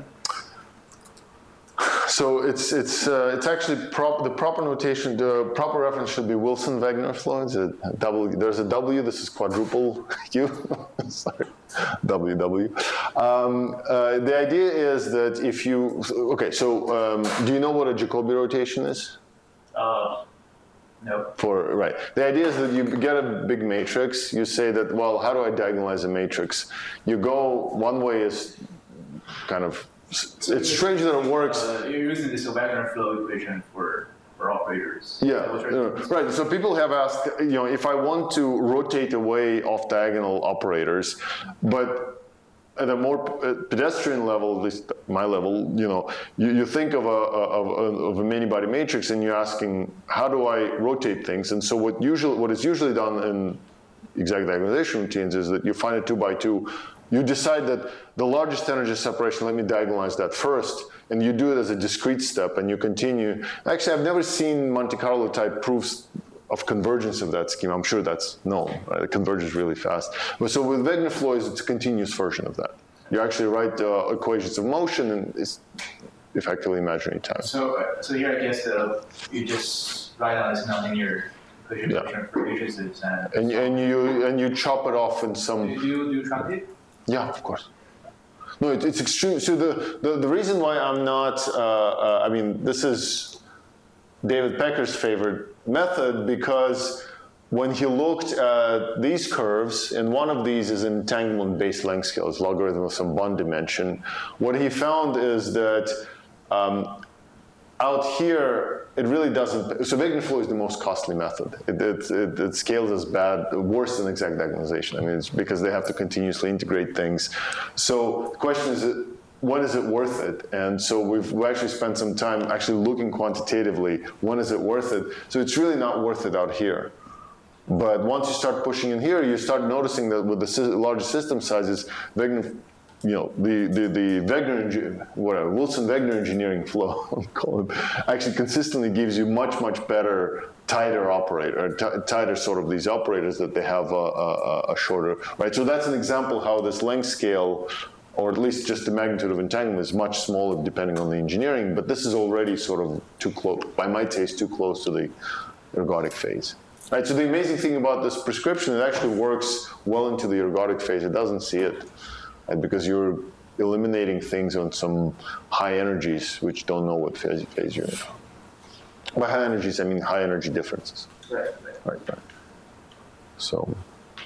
So it's actually the proper notation. The proper reference should be Wilson-Wagner flow. It's a W. There's a W. This is quadruple U. Sorry, WW. The idea is that if you do you know what a Jacobi rotation is? No. Right. The idea is that you get a big matrix. You say that, well, how do I diagonalize a matrix? You go one way is kind of. It's strange that it works. You're using this Wagner flow equation for operators. Yeah, right. So people have asked, if I want to rotate away off-diagonal operators, but at a more pedestrian level, at least my level, you think of a many-body matrix, and you're asking, how do I rotate things? And so what is usually done in exact diagonalization routines is that you find a 2x2. You decide that the largest energy separation, let me diagonalize that first, and you do it as a discrete step, and you continue. Actually, I've never seen Monte Carlo type proofs of convergence of that scheme. I'm sure that's known, right? It converges really fast. But so with Wagner flow, it's a continuous version of that. You actually write equations of motion, and it's effectively imaginary time. So here I guess you just write on this nonlinear equation for matrices, and you chop it off in some. Do you truncate? Yeah, of course. No, it's extreme. So the reason why I'm not, this is David Pecker's favorite method, because when he looked at these curves, and one of these is an entanglement-based length scale, it's logarithm of some bond dimension, what he found is that out here, it really doesn't, so Wigner flow is the most costly method. It scales as bad, worse than exact diagonalization. I mean, it's because they have to continuously integrate things. So the question is, when is it worth it? And so we've actually spent some time actually looking quantitatively, when is it worth it? So it's really not worth it out here. But once you start pushing in here, you start noticing that with the larger system sizes, Wigner, you know, the Wegner, whatever, Wilson-Wegner engineering flow, I'll call it, actually consistently gives you much, much better, tighter operator, tighter sort of these operators that they have a shorter, right? So that's an example how this length scale, or at least just the magnitude of entanglement, is much smaller depending on the engineering, but this is already sort of too close, by my taste, too close to the ergodic phase. Right, so the amazing thing about this prescription, it actually works well into the ergodic phase. It doesn't see it, right, because you're eliminating things on some high energies which don't know what phase you're in. By high energies, I mean high energy differences. Right. So.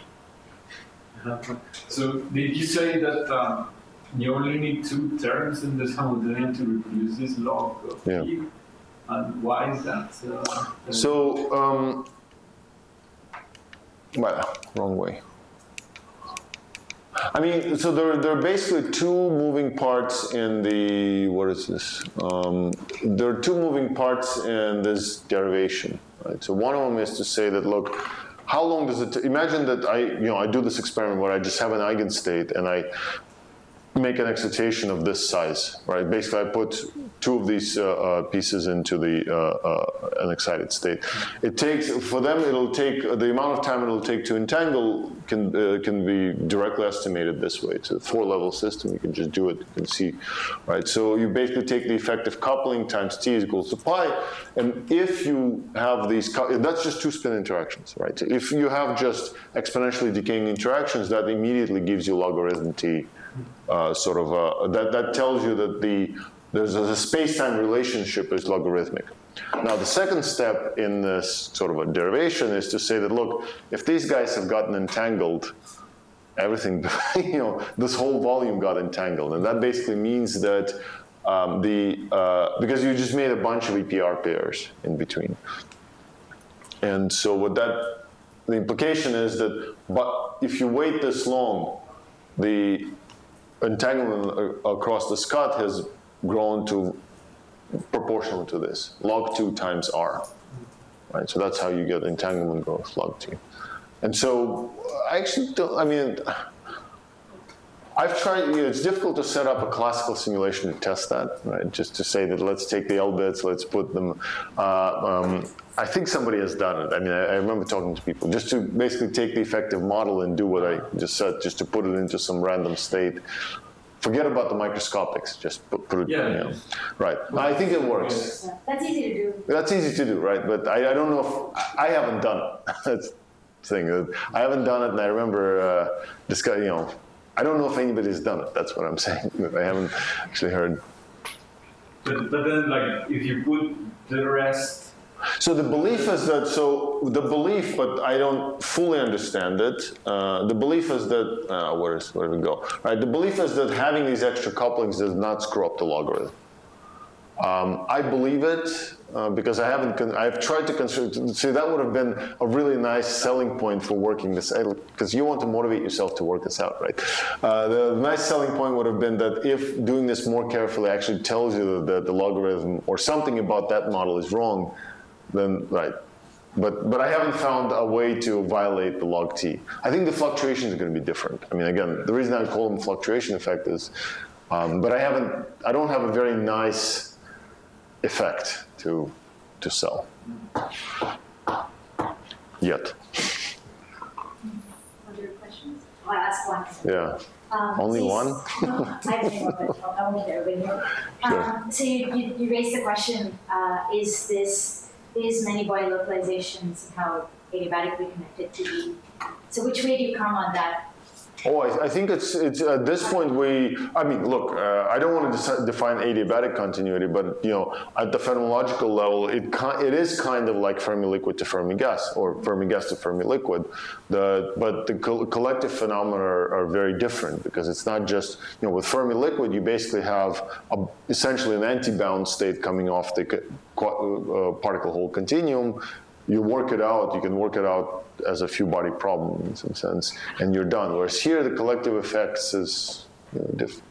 So did you say that you only need two terms in this Hamiltonian to reproduce this log of P? And why is that? Well, wrong way. I mean, so there are basically two moving parts in the, what is this? There are two moving parts in this derivation, right? So one of them is to say that, look, how long does it, imagine that I do this experiment where I just have an eigenstate and I make an excitation of this size, right? Basically, I put two of these pieces into an excited state. It takes, for them, it'll take, the amount of time it'll take to entangle can be directly estimated this way. It's a 4-level system, you can just do it, you can see, right? So you basically take the effective coupling times t is equals to pi, and if you have these, that's just two spin interactions, right? So if you have just exponentially decaying interactions, that immediately gives you logarithm t. That tells you that there's a space-time relationship is logarithmic. Now, the second step in this sort of a derivation is to say that, look, if these guys have gotten entangled, everything, this whole volume got entangled. And that basically means that because you just made a bunch of EPR pairs in between. And so the implication is that, but if you wait this long, the entanglement across this cut has grown to proportional to this, log 2 times r, right? So that's how you get entanglement growth, log 2. And so I actually don't, I mean, I've tried, it's difficult to set up a classical simulation to test that, right? Just to say that let's take the L bits, let's put them, I think somebody has done it. I mean, I remember talking to people just to basically take the effective model and do what I just said, just to put it into some random state. Forget about the microscopics, just put it, Right, I think it works. Yeah. That's easy to do. That's easy to do, right? But I don't know if, I haven't done it. That's the thing. I haven't done it, and I remember I don't know if anybody's done it. That's what I'm saying. I haven't actually heard. But then, like, if you put the rest. So the belief is that, but I don't fully understand it. The belief is that, where did we go? Right, the belief is that having these extra couplings does not screw up the logarithm. I believe it because I've tried to construct, see, that would have been a really nice selling point for working this out, because you want to motivate yourself to work this out, right? The nice selling point would have been that if doing this more carefully actually tells you that the logarithm or something about that model is wrong, then, right. But I haven't found a way to violate the log t. I think the fluctuations are going to be different. I mean, again, the reason I call them fluctuation effect is, but I don't have a very nice effect to sell yet. Other questions? I'll ask one. Yeah. Only one? No, I have more, but I'll make everybody know. Sure. So you raised the question, is many-body localization somehow adiabatically connected to the, so which way do you come on that Oh, I think it's at this point I mean, look, I don't want to define adiabatic continuity, but you know, at the phenomenological level, it is kind of like Fermi liquid to Fermi gas, or Fermi gas to Fermi liquid. But the collective phenomena are very different, because it's not just, you know, with Fermi liquid, you basically have essentially an anti-bound state coming off the particle hole continuum. You work it out, you can work it out as a few body problem in some sense, and you're done. Whereas here, the collective effects is, you know, different.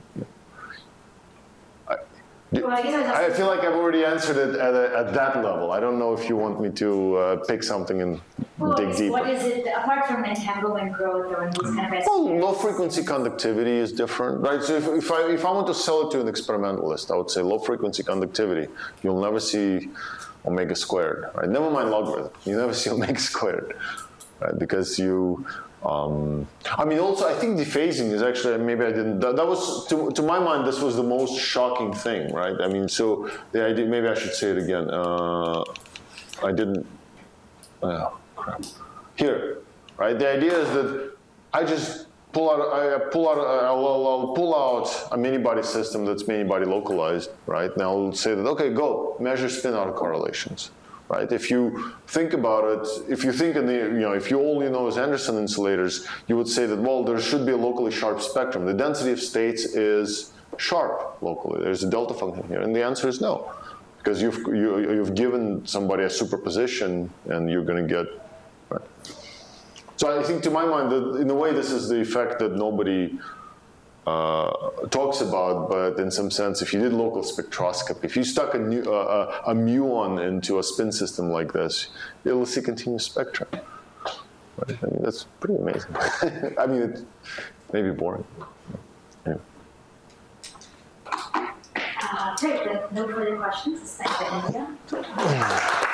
Well, I feel like I've already answered it at that level. I don't know if you want me to pick something and dig deeper. What is it, apart from entanglement growth or these kind of... Well, low frequency conductivity is different, right? So if I want to sell it to an experimentalist, I would say low frequency conductivity, you'll never see omega squared, right? Never mind logarithm, you never see omega squared, right? Because you, I mean, also I think dephasing is actually, maybe I didn't, that was, to my mind, this was the most shocking thing, right? I mean, so the idea, maybe I should say it again. I didn't, crap. Here, right? The idea is that I just I'll pull out a many-body system that's many-body localized, right? Now I'll say that, okay, go, measure spin autocorrelations, right? If you think about it, if you think in the, you know, if you only know as Anderson insulators, you would say that, well, there should be a locally sharp spectrum. The density of states is sharp locally. There's a delta function here, and the answer is no, because you've given somebody a superposition, and you're going to get, right? So I think, to my mind, that in a way, this is the effect that nobody talks about, but in some sense, if you did local spectroscopy, if you stuck a muon into a spin system like this, you'll see continuous spectra. Right? I mean, that's pretty amazing. I mean, it may be boring. Anyway. Great, no further questions. Thank you, India.